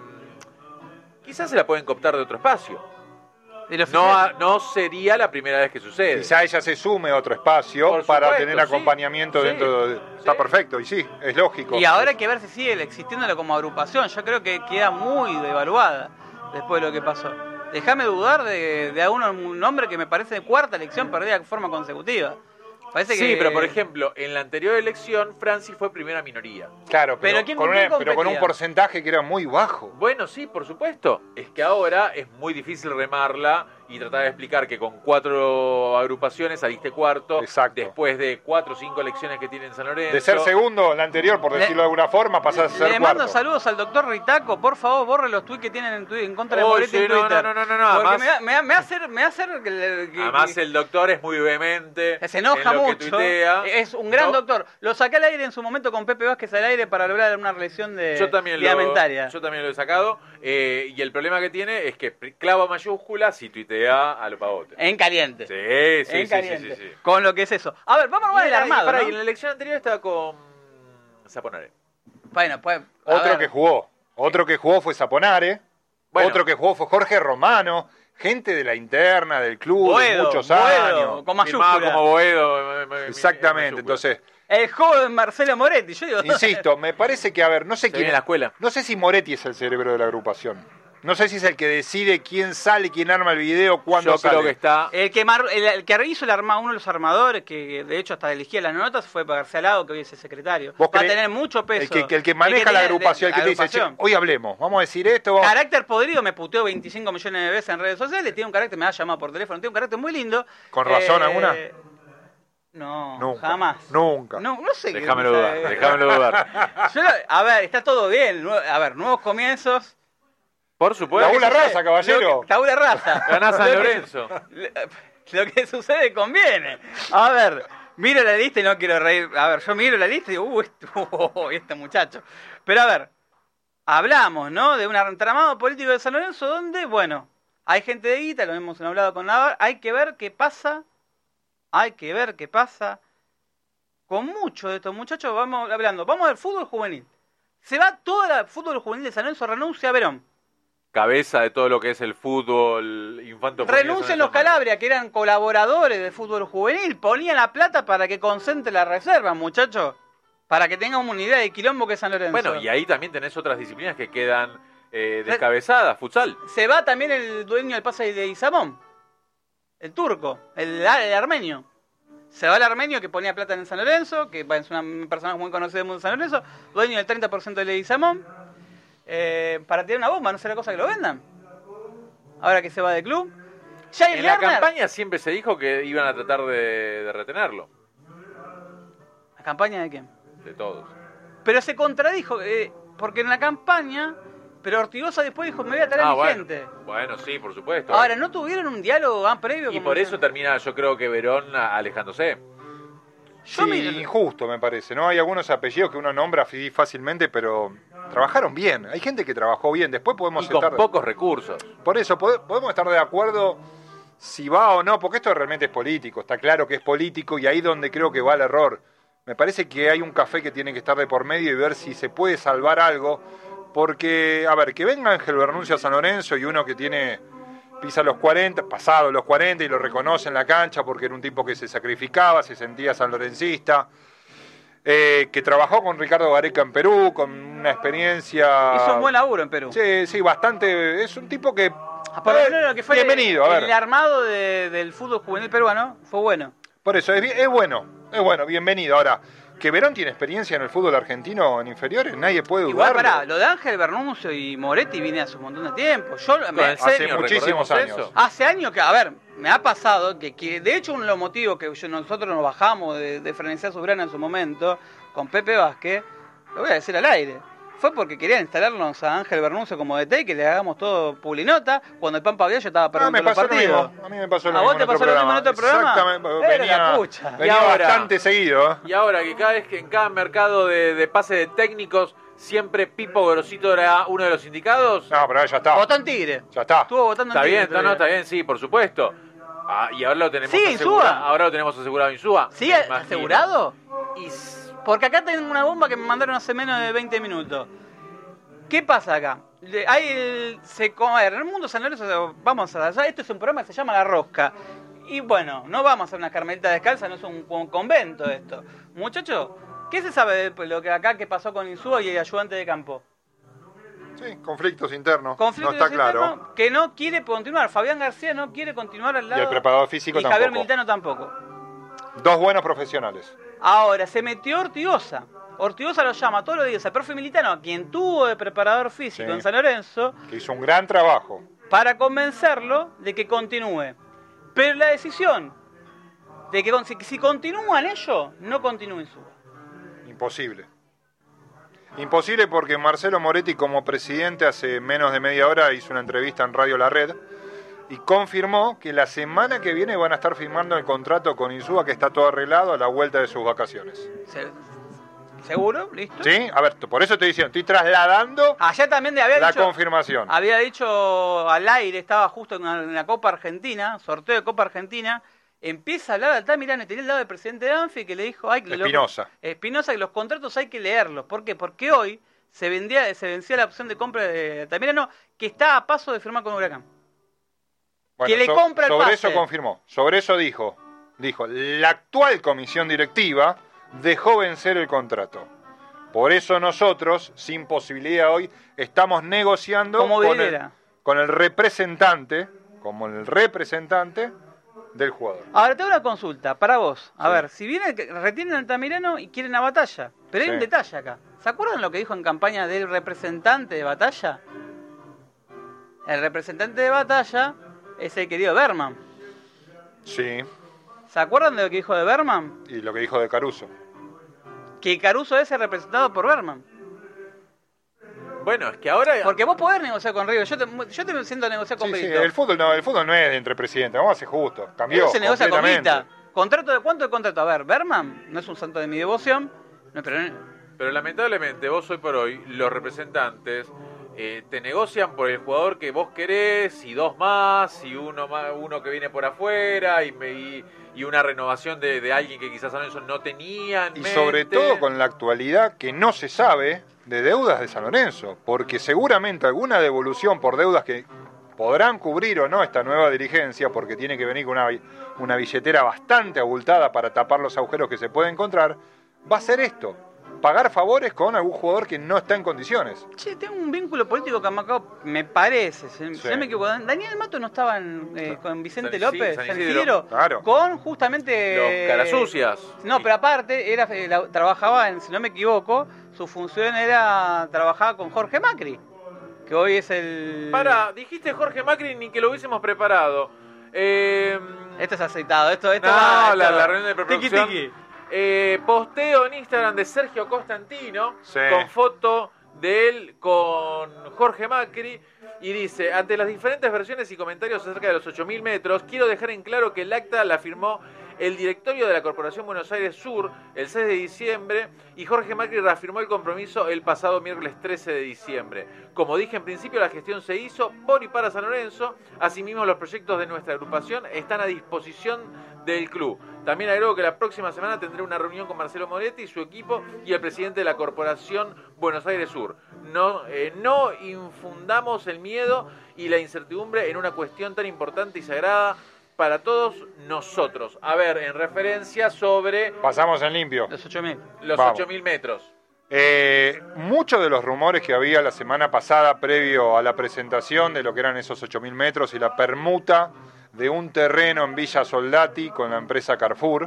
Quizás se la pueden cooptar de otro espacio. De No sería la primera vez que sucede. Quizá ella se sume a otro espacio Por para supuesto, tener acompañamiento sí, dentro de... Está perfecto, y sí, es lógico. Y ahora hay que ver si sigue existiéndolo como agrupación. Yo creo que queda muy devaluada después de lo que pasó. Déjame dudar de un nombre que me parece de 4ª elección perdida de forma consecutiva. Parece Sí, que... pero por ejemplo, en la anterior elección, Francis fue primera minoría. Claro, pero ¿quién con competía? un porcentaje que era muy bajo. Bueno, sí, por supuesto. Es que ahora es muy difícil remarla y tratar de explicar que con 4 agrupaciones saliste cuarto. Exacto. Después de 4 o 5 elecciones que tiene en San Lorenzo. De ser segundo, la anterior, por decirlo de alguna forma, pasás a ser Le cuarto. mando saludos al doctor Ritaco. Por favor, borre los tweets que tienen en contra de Oh, Moretti sí, en Twitter. no. Porque Además, me hace que además el doctor es muy vehemente. se enoja en lo que mucho. tuitea. Es un gran Yo- doctor. Lo saqué al aire en su momento con Pepe Vázquez al aire para lograr una reelección de Yo también ligamentaria. yo también lo he sacado. Y el problema que tiene es que clava mayúsculas y tuitea a lo pavote. En caliente. Sí. En caliente. Con lo que es eso. A ver, vamos a Y hablar del armado. y ¿no? en la elección anterior estaba con Zaponare. Bueno, pues. a Otro ver. que jugó. Otro que jugó fue Zaponare. Bueno. Otro que jugó fue Jorge Romano. Gente de la interna del club de muchos años. Con Firmado mayúscula. como Boedo. Exactamente. Entonces, El joven Marcelo Moretti. Yo digo, insisto, me parece que, a ver, no sé Se quién. viene a la escuela. No sé si Moretti es el cerebro de la agrupación. No sé si es el que decide quién sale, quién arma el video, cuándo Yo sale. creo que está. El que hizo uno de los armadores, que de hecho hasta elegía las notas, fue para García Lago, que hoy es el secretario. ¿Vos Va a crees- tener mucho peso. El que maneja la tiene agrupación, el que te dice, che, agrupación. hoy hablemos, vamos a decir esto. Carácter podrido, me puteó 25 millones de veces en redes sociales, tiene un carácter, me ha llamado por teléfono, tiene un carácter muy lindo. ¿Con razón alguna? No, Nunca, jamás. nunca. No sé. Déjamelo dudar. A ver, está todo bien. A ver, nuevos comienzos. Por supuesto. Tabula rasa, caballero. Tabula rasa. Ganás San Lo que- Lorenzo. Lo que sucede conviene. A ver, miro la lista y no quiero reír. A ver, yo miro la lista y digo, este muchacho. Pero a ver, hablamos, ¿no? De un entramado político de San Lorenzo donde, bueno, hay gente de guita, lo hemos hablado con Navarro, hay que ver qué pasa. Con muchos de estos muchachos vamos hablando. Vamos al fútbol juvenil. Se va todo el fútbol juvenil de San Lorenzo, renuncia a Verón. Cabeza de todo lo que es el fútbol infanto. Renuncian los Calabria, que eran colaboradores del fútbol juvenil. Ponían la plata para que concentre la reserva, muchachos. Para que tengamos una idea de quilombo que es San Lorenzo. Bueno, y ahí también tenés otras disciplinas que quedan descabezadas. Futsal. Se va también el dueño del pase de Isamón. El turco, el armenio. Se va el armenio que ponía plata en San Lorenzo, que es una persona muy conocida del mundo de San Lorenzo. Dueño del 30% de Isamón. Para tirar una bomba, no será cosa que lo vendan. Ahora que se va del club. Jair En la Lerner. campaña siempre se dijo que iban a tratar de retenerlo. ¿La campaña de quién? De todos. Pero se contradijo, porque en la campaña, pero Ortigosa después dijo, me voy a traer a mi gente. Bueno, sí, por supuesto. Ahora, ¿no tuvieron un diálogo previo? Y como por que- eso termina, yo creo que Verón alejándose. Yo Sí, me- injusto me parece, ¿no? Hay algunos apellidos que uno nombra así fácilmente, pero trabajaron bien. Hay gente que trabajó bien. Después podemos Y con estar... pocos recursos. Por eso, podemos estar de acuerdo si va o no, porque esto realmente es político. Está claro que es político y ahí donde creo que va el error. Me parece que hay un café que tiene que estar de por medio y ver si se puede salvar algo. Porque, a ver, que venga Ángel Bernuncio a San Lorenzo y uno que pisa los 40, pasado los 40 y lo reconoce en la cancha porque era un tipo que se sacrificaba, se sentía sanlorencista, que trabajó con Ricardo Gareca en Perú, con una experiencia... Hizo un buen laburo en Perú. Sí, sí, bastante... Es un tipo que... Por lo menos lo que fue bienvenido, a ver. el armado del fútbol juvenil peruano fue bueno. Por eso, es bueno, bienvenido. Ahora, que Verón tiene experiencia en el fútbol argentino en inferiores, nadie puede Igual, dudarlo. pará, lo de Ángel Bernuncio y Moretti viene hace un montón de tiempo. Yo Hace Senior, muchísimos recordemos años. eso. hace años que, a ver, me ha pasado que de hecho uno de los motivos que nosotros nos bajamos de Frenesía Soberana en su momento, con Pepe Vázquez, lo voy a decir al aire, fue porque querían instalarnos a Ángel Bernuncio como DT y que le hagamos todo pulinota, cuando el Pampa Viallo estaba perdiendo me los pasó lo partidos. mismo. A mí me pasó lo ¿A mismo vos te en otro pasó lo mismo en otro programa? Exactamente. Era la pucha. Venía Y ahora- bastante seguido. ¿Eh? Y ahora que cada vez que en cada mercado de pase de técnicos, siempre Pipo Grosito era uno de los indicados. No, pero ya está. Votó en Tigre. Ya está. Estuvo votando en Está Tigre. bien, el otro no, día. está bien, sí, por supuesto. Y ahora lo tenemos Sí, asegurado. Insúa. Ahora lo tenemos asegurado en Insúa. ¿Sí? me imagino. ¿Asegurado? Y Porque acá tengo una bomba que me mandaron hace menos de 20 minutos. ¿Qué pasa acá? A ver, en el mundo San Lorenzo, vamos a esto es un programa que se llama La Rosca. Y bueno, no vamos a hacer una carmelita descalza, no es un convento esto. Muchachos, ¿qué se sabe de lo que acá que pasó con Insúa y el ayudante de campo? Sí, conflictos internos. Conflicto no está claro. interno que no quiere continuar. Fabián García no quiere continuar al Y lado. el preparador físico y Javier tampoco. Militano tampoco. Dos buenos profesionales. Ahora, se metió Ortigosa. Ortigosa lo llama todos los días al profe Militano, a quien tuvo de preparador físico Sí. en San Lorenzo, Que hizo un gran trabajo. para convencerlo de que continúe. Pero la decisión de que si continúan ellos, no continúen su. Imposible. Imposible porque Marcelo Moretti como presidente hace menos de media hora hizo una entrevista en Radio La Red y confirmó que la semana que viene van a estar firmando el contrato con Insúa, que está todo arreglado a la vuelta de sus vacaciones. ¿Seguro? ¿Listo? ¿Sí? A ver, por eso estoy diciendo, estoy trasladando Ayer también había la dicho, confirmación. había dicho al aire, estaba justo en la Copa Argentina, sorteo de Copa Argentina, empieza a hablar de Altamirano y tenía al lado del presidente de Banfi que le dijo, Espinosa. Espinosa, que los contratos hay que leerlos. ¿Por qué? Porque hoy se vencía la opción de compra de Altamirano, que está a paso de firmar con Huracán. Bueno, que le compra el sobre pase. eso confirmó, sobre eso dijo, la actual comisión directiva dejó vencer el contrato. Por eso nosotros, sin posibilidad hoy, estamos negociando Como con Videla. el representante, como el representante del jugador. Ahora tengo una consulta para vos. A Sí. ver, si viene, retienen a Altamirano y quieren a Batalla, pero hay Sí. un detalle acá. ¿Se acuerdan lo que dijo en campaña del representante de Batalla? El representante de Batalla es el querido Berman. Sí, ¿Se acuerdan de lo que dijo de Berman? y lo que dijo de Caruso. Que Caruso es el representado por Berman. Bueno, es que ahora... Porque vos podés negociar con River. Yo te siento a negociar con Sí, sí, Brito. el fútbol no es de entre presidentes, vamos a ser justos. Cambió Eso se negocia con completamente. Guita. ¿Contrato de cuánto de contrato? A ver, Berman no es un santo de mi devoción, no, Pero lamentablemente vos hoy por hoy, los representantes te negocian por el jugador que vos querés y dos más y uno que viene por afuera y una renovación de alguien que quizás San Lorenzo no tenía en Y mente. sobre todo con la actualidad que no se sabe de deudas de San Lorenzo, porque seguramente alguna devolución por deudas que podrán cubrir o no esta nueva dirigencia, porque tiene que venir con una billetera bastante abultada para tapar los agujeros que se puede encontrar, va a ser esto, pagar favores con algún jugador que no está en condiciones. Che, tengo un vínculo político que me parece, si Sí. no me equivoco. Daniel Mato no estaba con Vicente San López, San San Isidro. Isidro, Claro. con justamente... Los carasucias. No, pero aparte, trabajaba, si no me equivoco, su función era trabajar con Jorge Macri, que hoy es el... Dijiste Jorge Macri ni que lo hubiésemos preparado. Esto es aceitado, esto No, va... la reunión de preproducción. Tiki, tiki. Posteo en Instagram de Sergio Costantino Sí. con foto de él con Jorge Macri y dice: ante las diferentes versiones y comentarios acerca de los 8.000 metros, quiero dejar en claro que el acta la firmó el directorio de la Corporación Buenos Aires Sur el 6 de diciembre y Jorge Macri reafirmó el compromiso el pasado miércoles 13 de diciembre. Como dije en principio, la gestión se hizo por y para San Lorenzo. Asimismo, los proyectos de nuestra agrupación están a disposición del club. También agrego que la próxima semana tendré una reunión con Marcelo Moretti y su equipo y el presidente de la Corporación Buenos Aires Sur. No infundamos el miedo y la incertidumbre en una cuestión tan importante y sagrada para todos nosotros. A ver, en referencia sobre Pasamos en limpio. Los 8.000. los Vamos. 8.000 metros. Muchos de los rumores que había la semana pasada previo a la presentación de lo que eran esos 8.000 metros y la permuta de un terreno en Villa Soldati con la empresa Carrefour,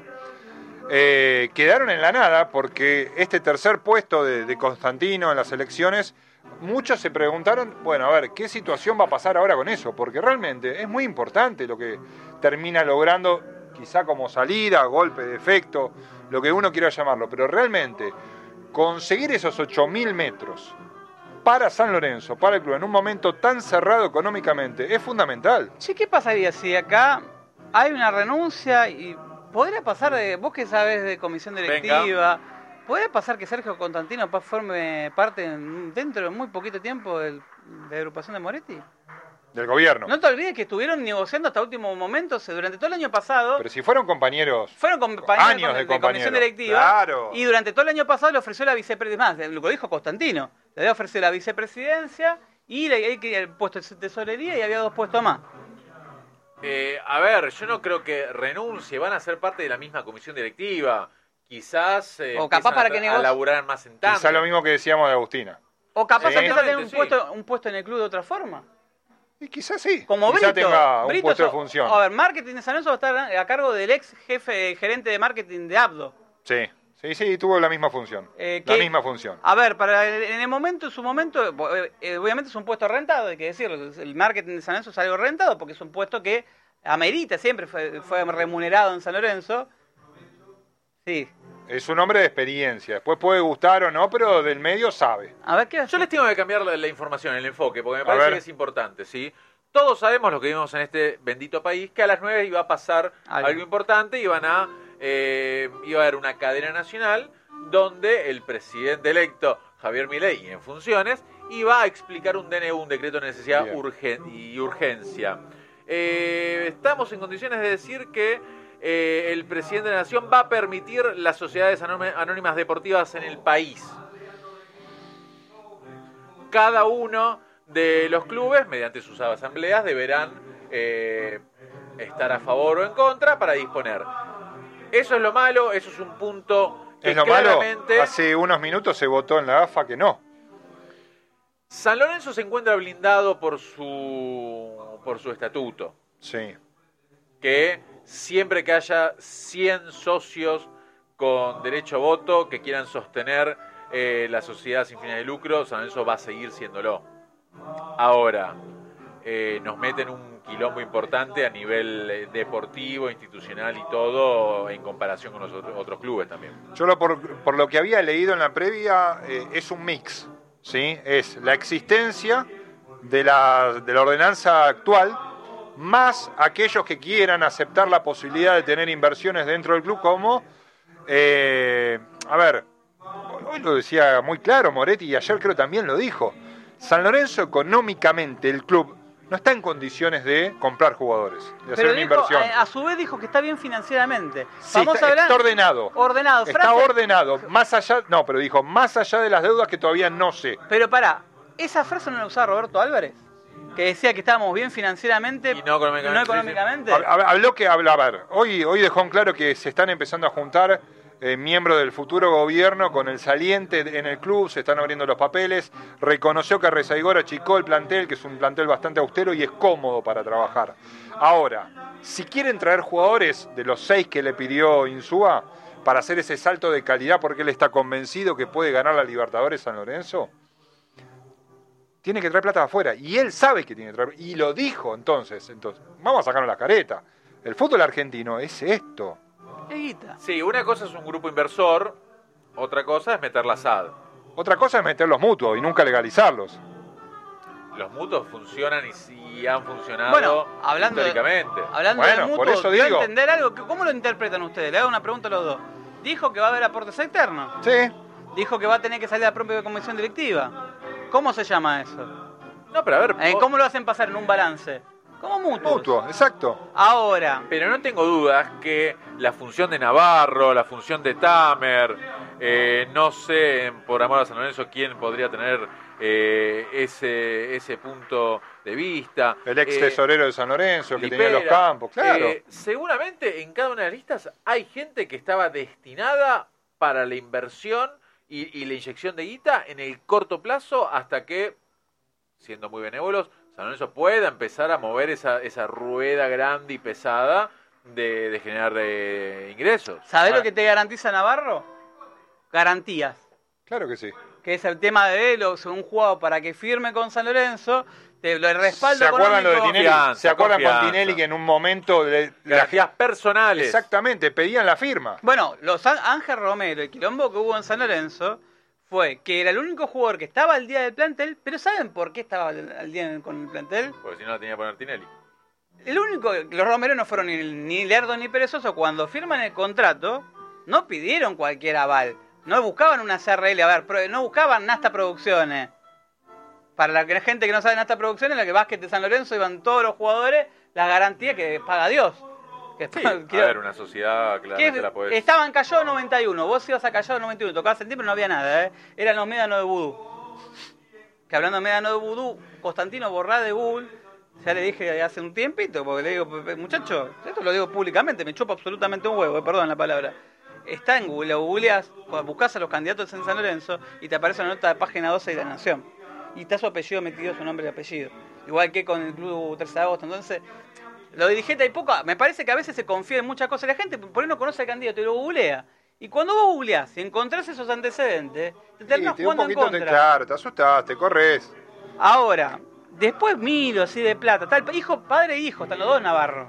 quedaron en la nada porque este tercer puesto de Constantino en las elecciones, muchos se preguntaron, bueno, a ver, ¿qué situación va a pasar ahora con eso? Porque realmente es muy importante lo que termina logrando, quizá como salida, golpe de efecto, lo que uno quiera llamarlo, pero realmente conseguir esos 8.000 metros para San Lorenzo, para el club, en un momento tan cerrado económicamente, es fundamental. Che, ¿qué pasaría si acá hay una renuncia y podría pasar vos que sabés de comisión directiva, podría pasar que Sergio Constantino forme parte dentro de muy poquito tiempo de la agrupación de Moretti? Del gobierno. No te olvides que estuvieron negociando hasta último momento, durante todo el año pasado. Pero si fueron compañeros, Fueron compañeros años de comisión compañeros. directiva. Claro. Y durante todo el año pasado le ofreció la vicepresidencia. Más, lo dijo Constantino. Le había ofrecido la vicepresidencia y el puesto de tesorería y había 2 puestos más. A ver, yo no creo que renuncie, van a ser parte de la misma comisión directiva. Quizás O capaz para que a negocie. laburar más en tándem. quizá lo mismo que decíamos de Agustina. O capaz Sí. empieza a tener Sí. un puesto en el club de otra forma. Y quizás sí. Como quizá Brito. tenga un Brito puesto de so- función. A ver, marketing de San Lorenzo va a estar a cargo del ex gerente de marketing de Abdo. Sí, sí, tuvo la misma función. La que- misma función. A ver, en su momento, obviamente es un puesto rentado, hay que decirlo. El marketing de San Lorenzo es algo rentado porque es un puesto que amerita, siempre fue remunerado en San Lorenzo. Sí. Es un hombre de experiencia. Después puede gustar o no, pero del medio sabe. A ver, ¿qué Yo les tengo que cambiar la información, el enfoque, porque me A parece ver. que es importante, ¿sí? Todos sabemos lo que vimos en este bendito país, que a las 9 iba a pasar algo importante, iba a haber una cadena nacional donde el presidente electo, Javier Milei, en funciones, iba a explicar un DNU, un decreto de necesidad y urgencia. Estamos en condiciones de decir que el presidente de la Nación va a permitir las sociedades anónimas deportivas en el país. Cada uno de los clubes, mediante sus asambleas, deberán estar a favor o en contra para disponer. Eso es lo malo, eso es un punto que Es lo malo. claramente... Hace unos minutos se votó en la AFA que no. San Lorenzo se encuentra blindado por su estatuto, Sí. que siempre que haya 100 socios con derecho a voto que quieran sostener la sociedad sin fines de lucro, San Lorenzo va a seguir siéndolo. Ahora, nos meten un quilombo importante a nivel deportivo, institucional y todo, en comparación con los otros clubes también. Yo por lo que había leído en la previa, es un mix. ¿sí? Es la existencia de la ordenanza actual, más aquellos que quieran aceptar la posibilidad de tener inversiones dentro del club, como, a ver, hoy lo decía muy claro Moretti y ayer creo también lo dijo, San Lorenzo económicamente, el club, no está en condiciones de comprar jugadores, de hacer una inversión. A su vez dijo que está bien financieramente. Sí, está ordenado. Ordenado. Está ordenado. Más allá, no, pero dijo, más allá de las deudas que todavía no sé. Pero pará, ¿esa frase no la usaba Roberto Álvarez? Que decía que estábamos bien financieramente y no económicamente. Habló que habla, a ver, hoy dejó en claro que se están empezando a juntar miembros del futuro gobierno con el saliente en el club, se están abriendo los papeles, reconoció que Rezaigor achicó el plantel, que es un plantel bastante austero y es cómodo para trabajar. Ahora, si quieren traer jugadores de los 6 que le pidió Insúa para hacer ese salto de calidad porque él está convencido que puede ganar la Libertadores San Lorenzo, tiene que traer plata de afuera, y él sabe que tiene que traer, y lo dijo entonces vamos a sacarnos la careta. El fútbol argentino es esto. Sí, una cosa es un grupo inversor, otra cosa es meter la SAD. Otra cosa es meter los mutuos y nunca legalizarlos. Los mutuos funcionan y han funcionado históricamente. Hablando de mutuos, por eso digo. Entender algo, ¿cómo lo interpretan ustedes? Le hago una pregunta a los dos. Dijo que va a haber aportes externos. Sí. Dijo que va a tener que salir a la propia comisión directiva. ¿Cómo se llama eso? No, pero a ver... ¿Cómo lo hacen pasar en un balance? Como mutuos. Mutuo, exacto. Ahora. Pero no tengo dudas que la función de Navarro, la función de Tamer, no sé, por amor a San Lorenzo, quién podría tener ese punto de vista. El ex tesorero de San Lorenzo, que tenía los campos, claro. Seguramente en cada una de las listas hay gente que estaba destinada para la inversión y la inyección de guita en el corto plazo hasta que, siendo muy benévolos, San Lorenzo pueda empezar a mover esa rueda grande y pesada de generar ingresos. ¿Sabés lo que te garantiza Navarro? Garantías. Claro que sí. Que es el tema de un jugador para que firme con San Lorenzo, te lo respaldo. ¿Se acuerdan lo de Tinelli? ¿Se acuerdan confianza. Con Tinelli que en un momento garantías personales? Exactamente, pedían la firma. Bueno, Ángel Romero, el quilombo que hubo en San Lorenzo fue que era el único jugador que estaba al día del plantel, pero ¿saben por qué estaba al día con el plantel? Porque si no la tenía que poner Tinelli. El único, los Romero no fueron ni lerdos ni perezosos. Cuando firman el contrato, no pidieron cualquier aval. No buscaban una CRL, no buscaban Nasta Producciones. Para la gente que no sabe Nasta Producciones, la que Básquet de San Lorenzo iban todos los jugadores, la garantía que paga Dios. Sí, a ver, una sociedad claramente la podés... Estaba en Callao 91, vos ibas a Callao 91, tocabas el timbre, no había nada, eran los médanos de vudú. Que hablando de médanos de vudú, Constantino Borrá de Bull, ya le dije hace un tiempito, porque le digo, muchacho, esto lo digo públicamente, me chupa absolutamente un huevo, perdón la palabra. Está en Google, lo googleás, buscás a los candidatos en San Lorenzo y te aparece una nota de página 12 de La Nación. Y está su apellido metido, su nombre y apellido. Igual que con el Club 13 de Agosto, entonces... Lo dirigente hay poco, me parece que a veces se confía en muchas cosas. La gente por ahí no conoce al candidato y lo googlea. Y cuando vos googleás y encontrás esos antecedentes, te terminás jugando en contra. Claro, te asustás, te corres. Ahora, después Milo, así de plata, está padre e hijo, están los dos Navarro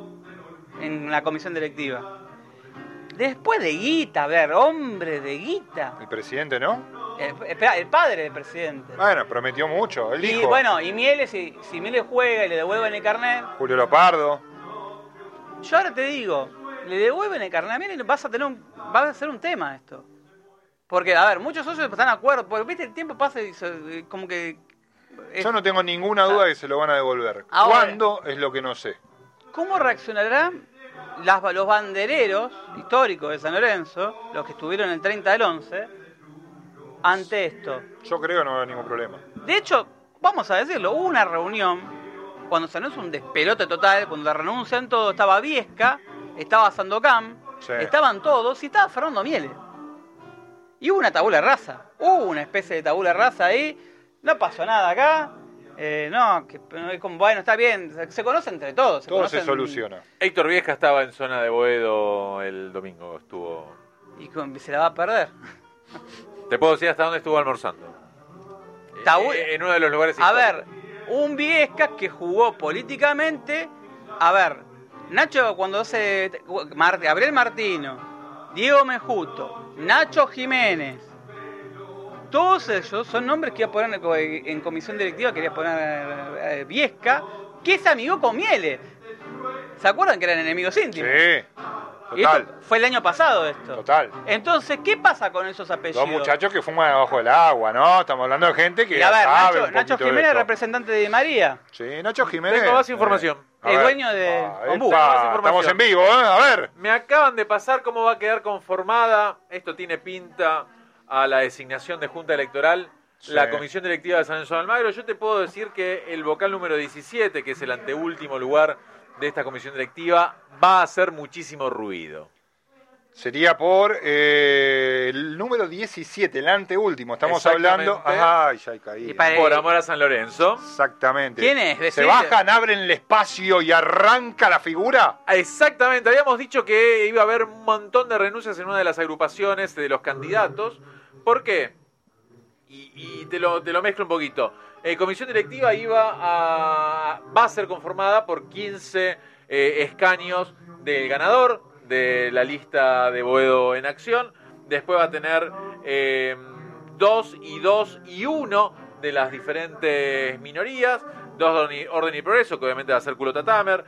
en la comisión directiva. Después de guita, a ver, hombre de guita. El presidente, ¿no? El padre del presidente. Bueno, prometió mucho, el hijo. Y bueno, y Mieles, si Mieles juega y le devuelven el carnet. Julio Lopardo. Yo ahora te digo, le devuelven el carnet a Mieles, va a ser un tema esto. Porque, a ver, muchos socios están de acuerdo, porque viste, el tiempo pasa y como que... Yo no tengo ninguna duda que se lo van a devolver. Ahora, ¿cuándo? Es lo que no sé. ¿Cómo reaccionarán los bandereros históricos de San Lorenzo, los que estuvieron el 30 del 11, ante esto? Yo creo que no va a haber ningún problema. De hecho, vamos a decirlo, hubo una reunión, cuando San Lorenzo un despelote total, cuando renuncian todos, estaba Viesca, estaba Sandokan, sí, estaban todos, y estaba Fernando Mieles. Y hubo una tabula rasa, hubo una especie de tabula rasa ahí, no pasó nada acá. Bueno, está bien, se conocen entre todos. Todo se soluciona. Héctor Viesca estaba en zona de Boedo el domingo, estuvo... Y se la va a perder. Te puedo decir hasta dónde estuvo almorzando. En uno de los lugares históricos. A ver, un Viesca que jugó políticamente. A ver, Nacho cuando hace... Gabriel Martino, Diego Mejuto, Nacho Jiménez, Todos ellos son nombres que iba a poner en comisión directiva, quería poner Viesca, que se amigó con Miele. ¿Se acuerdan que eran enemigos íntimos? Sí, Y esto total. fue el año pasado esto. Total. Entonces, ¿qué pasa con esos apellidos? Dos muchachos que fuman abajo del agua, ¿no? Estamos hablando de gente que Y a ver, sabe Nacho, un Nacho poquito de Jiménez, esto. representante de Di María, Sí, Nacho Jiménez. Tengo más información. A el ver. dueño de Ombú. Tengo más información. Estamos en vivo, ¿eh? A ver. Me acaban de pasar cómo va a quedar conformada. Esto tiene pinta a la designación de Junta Electoral. Sí. La Comisión Directiva de San Lorenzo de Almagro. Yo te puedo decir que el vocal número 17, que es el anteúltimo lugar de esta Comisión Directiva, va a hacer muchísimo ruido. Sería por el número 17, el anteúltimo. Estamos Exactamente. hablando. Ay, ya caí. Y para- Por amor a San Lorenzo. Exactamente. ¿Quién es? Se Decile. bajan, abren el espacio y arranca la figura. Exactamente, habíamos dicho que iba a haber un montón de renuncias en una de las agrupaciones de los candidatos. ¿Por qué? Y te lo mezclo un poquito. Comisión directiva va a ser conformada por 15 escaños del ganador de la lista de Boedo en Acción. Después va a tener 2 y 2 y 1 de las diferentes minorías. 2 de Orden y Progreso, que obviamente va a ser Culota Tamer.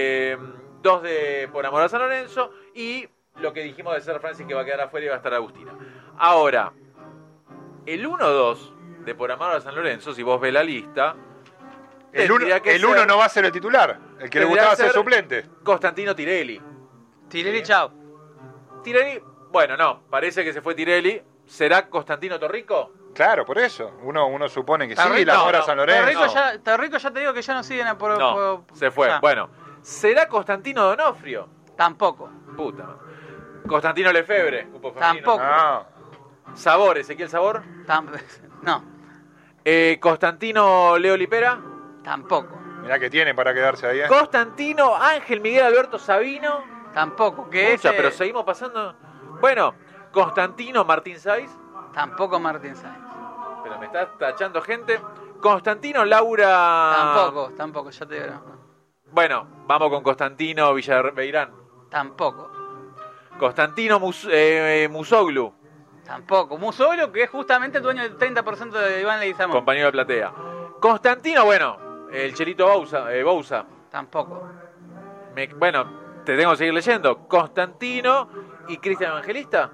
2 de Por Amor a San Lorenzo. Y lo que dijimos de Ser Francis, que va a quedar afuera y va a estar Agustina. Ahora, el 1-2 de Por Amor a San Lorenzo, si vos ves la lista, El uno ser no va a ser el titular. El que le tendría gustaba que ser ser suplente. Constantino Tirelli. Tirelli, chao. Tirelli, bueno, no, parece que se fue Tirelli. ¿Será Constantino Torrico? Claro, por eso. Uno supone que sí, Torrico, la hora no, San Torrico Lorenzo. ya te digo que ya no siguen por... No, por- se fue. ya. Bueno, ¿será Constantino Donofrio? Tampoco. Puta madre. Constantino Lefebvre, grupo femenino. Tampoco. Ah, Sabor, Ezequiel Sabor. No, Constantino Leo Lipera. tampoco. mirá que tiene para quedarse ahí. Constantino Ángel Miguel Alberto Sabino. Tampoco. Que Pucha, ese- pero seguimos pasando. Bueno, Constantino Martín Saiz. Tampoco Martín Sáenz. Pero me estás tachando gente. Constantino Laura. Tampoco, ya te digo. No. Bueno, vamos con Constantino Villarbeirán. Tampoco. Constantino Musoglu, Tampoco. Musolo, que es justamente el dueño del 30% de Iván Leguizamón. compañero de platea. Constantino, bueno, el Chelito Bouza. Tampoco. Bueno, te tengo que seguir leyendo. Constantino y Cristian Evangelista.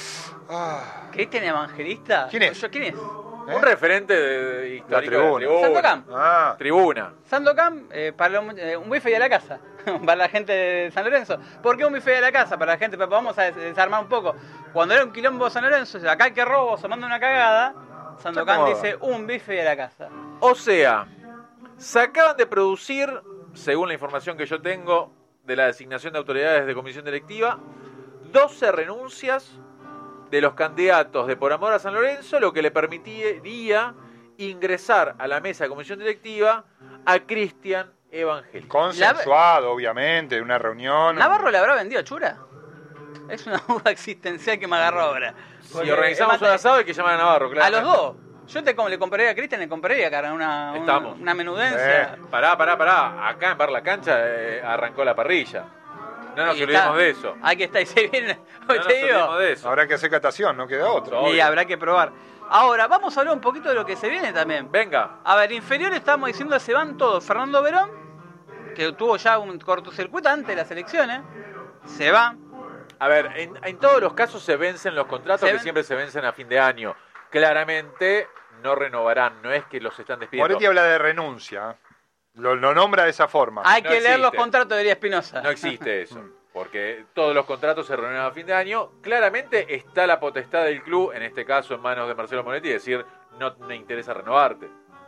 Ah, ¿Cristian Evangelista? ¿Quién es? ¿Quién es? ¿eh? Un referente de histórico tribuna. de Sandokan. Ah, Tribuna. Sandokan, para un bife de la casa, para la gente de San Lorenzo. ¿Por qué un bife de la casa? Para la gente, vamos a desarmar un poco. Cuando era un quilombo San Lorenzo, acá el que robo se manda una cagada, Sandokan Está dice un bife de la casa. O sea, se acaban de producir, según la información que yo tengo de la designación de autoridades de comisión directiva, 12 renuncias de los candidatos de Por Amor a San Lorenzo, lo que le permitiría ingresar a la mesa de comisión directiva a Cristian Evangelista. consensuado, obviamente, una reunión. ¿Navarro le habrá vendido a Chura? Es una duda existencial que me agarró ahora. Si Porque organizamos un asado hay que llamar a Navarro, claro. a los dos. Yo le compraría a Cristian, le compraría cara, Estamos. una menudencia. Pará. Acá en Bar La Cancha arrancó la parrilla. No nos Y olvidemos está- de eso. Ahí que está, y se viene. No te nos digo, olvidemos de eso. Habrá que hacer catación, no queda otra. Obvio. y habrá que probar. Ahora, vamos a hablar un poquito de lo que se viene también. Venga. A ver, inferior estamos diciendo se van todos. Fernando Verón, que tuvo ya un cortocircuito antes de las elecciones, se va. A ver, en todos los casos se vencen los contratos Se que ven- siempre se vencen a fin de año. Claramente no renovarán, no es que los están despidiendo. Moretti habla de renuncia. Lo nombra de esa forma. Hay No que leer los existe. contratos, diría Espinosa. No existe eso, porque todos los contratos se renuevan a fin de año. Claramente está la potestad del club, en este caso en manos de Marcelo Moretti, decir, no me interesa renovarte.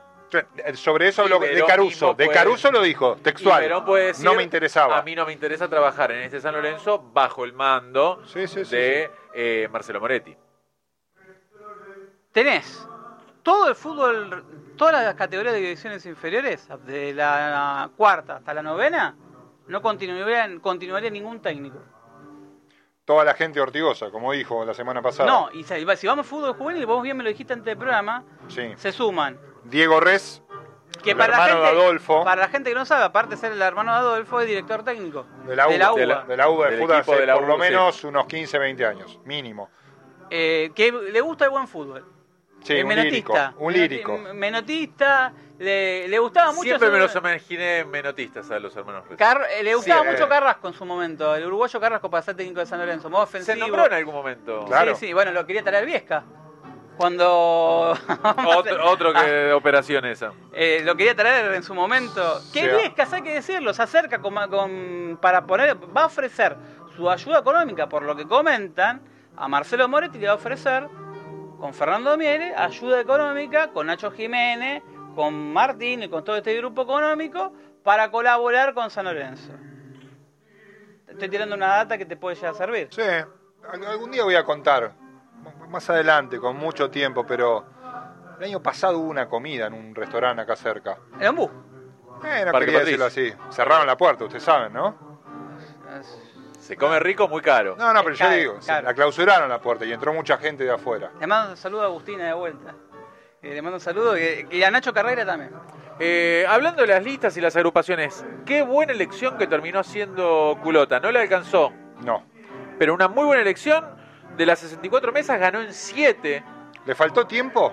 Sobre eso Y habló de Verón Caruso. mismo De puede- Caruso lo dijo, Y textual. Verón puede decir, No me interesaba. a mí no me interesa trabajar en este San Lorenzo bajo el mando Sí, sí, sí, de Marcelo Moretti. Tenés todo el fútbol, todas las categorías de divisiones inferiores, de la cuarta hasta la novena, no continuaría ningún técnico. Toda la gente ortigosa, como dijo la semana pasada. No, y si vamos a fútbol juvenil, vos bien me lo dijiste antes del programa, Sí. se suman. Diego Res, Que el para la, hermano gente, de Adolfo. para la gente que no sabe, aparte de ser el hermano de Adolfo, es director técnico de la UBA. De la- De la UBA de del fútbol equipo hace de la por lo UBA, sí. menos unos 15, 20 años, mínimo. que le gusta el buen fútbol. Sí, un menotista. lírico, un lírico. Menotista, le gustaba mucho... Siempre me los imaginé menotistas a los hermanos Reyes. Le gustaba Sí, mucho Carrasco en su momento, el uruguayo Carrasco para ser técnico de San Lorenzo, muy ofensivo. Se nombró en algún momento. Claro. Sí, bueno, lo quería traer Viesca. Cuando... Otro que de operación esa. lo quería traer en su momento. Que Sí. Viescas, hay que decirlo, se acerca para poner, va a ofrecer su ayuda económica, por lo que comentan, a Marcelo Moretti le va a ofrecer, con Fernando Miele, ayuda económica, con Nacho Jiménez, con Martín y con todo este grupo económico, para colaborar con San Lorenzo. Te estoy tirando una data que te puede llegar a servir. Sí, algún día voy a contar, más adelante, con mucho tiempo, pero el año pasado hubo una comida en un restaurante acá cerca. El ombú. No Parque quería decirlo así. Cerraron la puerta, ustedes saben, ¿no? Se come rico, muy caro. No, pero yo Claro, digo, claro. la clausuraron la puerta y entró mucha gente de afuera. Le mando un saludo a Agustina de vuelta. Le mando un saludo y a Nacho Carrera también. Hablando de las listas y las agrupaciones, qué buena elección que terminó haciendo Culota. No le alcanzó, No. pero una muy buena elección. De las 64 mesas ganó en 7. ¿Le faltó tiempo?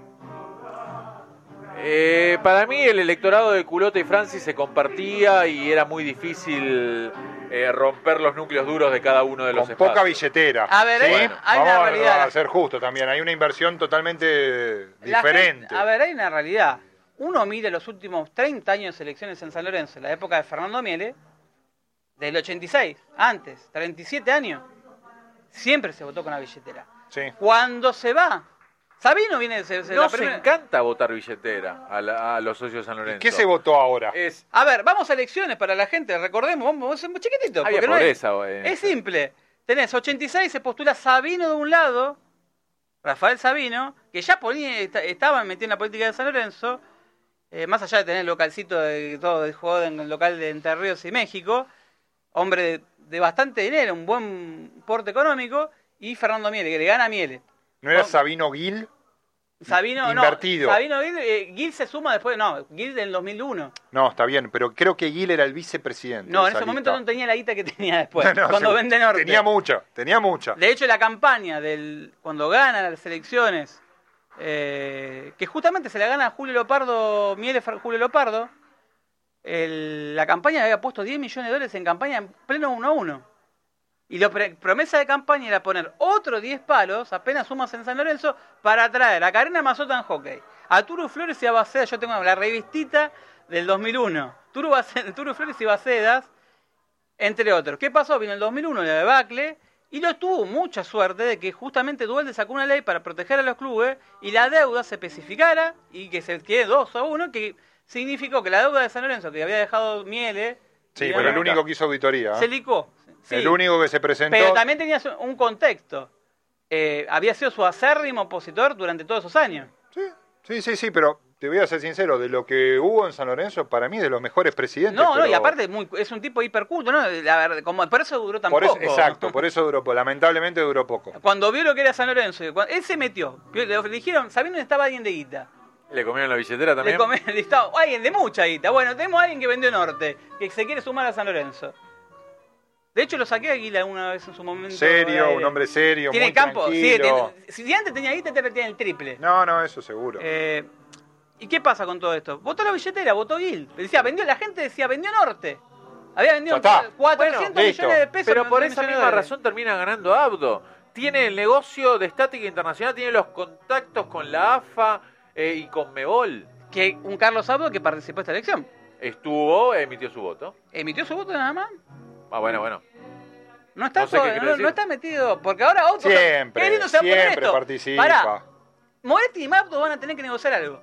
Para mí el electorado de Culota y Francis se compartía y era muy difícil romper los núcleos duros de cada uno de los Con espacios. poca billetera. A ver, ¿sí? hay una Vamos realidad. a ser justos también. Hay una inversión totalmente La diferente. gente- a ver, hay una realidad. Uno mira los últimos 30 años de elecciones en San Lorenzo, en la época de Fernando Miele, del 86, antes, 37 años, siempre se votó con la billetera. Sí. Cuando se va, Sabino viene... Nos encanta votar billetera a los socios de San Lorenzo. ¿Qué se votó ahora? Es A ver, vamos a elecciones para la gente, recordemos, vamos a ser muy chiquitito. Había porque no pobreza, es simple. Tenés 86, se postula Sabino de un lado, Rafael Sabino, que ya estaba metido en la política de San Lorenzo, más allá de tener el localcito de todo, jugó en el local de Entre Ríos y México, hombre de bastante dinero, un buen porte económico, y Fernando Miele, que le gana a Miele. ¿No era Sabino Gil? Sabino, Invertido. no, Sabino Gil se suma después, no, Gil del 2001. No, está bien, pero creo que Gil era el vicepresidente. No, de en ese esa momento lista. no tenía la guita que tenía después, No, cuando sí, vende Norte. Tenía mucha. De hecho, la campaña cuando gana las elecciones, que justamente se la gana Julio Lopardo, Julio Lopardo, la campaña había puesto $10 millones en campaña en pleno 1-1. Y la promesa de campaña era poner otros 10 palos, apenas sumas en San Lorenzo, para traer a Karina Mazota en hockey, a Turu Flores y a Bacedas. Yo tengo la revistita del 2001. Turu Flores y Bacedas, entre otros. ¿Qué pasó? Vino el 2001, la debacle, y lo tuvo mucha suerte de que justamente Duhalde sacó una ley para proteger a los clubes y la deuda se especificara y que se quede 2-1, que significó que la deuda de San Lorenzo, que había dejado Miele, Sí, digamos, pero el único que hizo auditoría. ¿eh? se licó. Sí. El único que se presentó. Pero también tenía un contexto. Había sido su acérrimo opositor durante todos esos años. Sí, pero te voy a ser sincero, de lo que hubo en San Lorenzo, para mí es de los mejores presidentes. No, pero... y aparte es un tipo hiperculto, ¿no? La verdad, por eso duró tan por eso, poco. exacto, por eso duró poco. Lamentablemente duró poco. Cuando vio lo que era San Lorenzo, él se metió. Le dijeron, Sabino estaba alguien de guita. ¿Le comieron la billetera también? Le comieron el listado. Alguien de mucha guita. Bueno, tenemos a alguien que vendió Norte, que se quiere sumar a San Lorenzo. De hecho, lo saqué a Aguila una vez en su momento. Serio, un hombre serio, Tiene muy campo, sí, tranquilo. si antes tenía guita, te tiene el triple. No, eso seguro. ¿Y qué pasa con todo esto? Votó la billetera, votó Gil. La gente decía, vendió Norte. Había vendido Ya está. 400 Bueno, listo. millones de pesos. Pero por 3 esa millones misma de razón termina ganando Abdo. Tiene el negocio de estática internacional, tiene los contactos con la AFA y con Mebol. Que un Carlos Abdo que participó de esta elección. Emitió su voto. ¿Emitió su voto nada más? Bueno. No está, No sé qué quiere decir. no está metido. Porque ahora otro. Siempre, qué lindo se va a poner siempre esto. participa. Pará, Moretti y Abdo van a tener que negociar algo.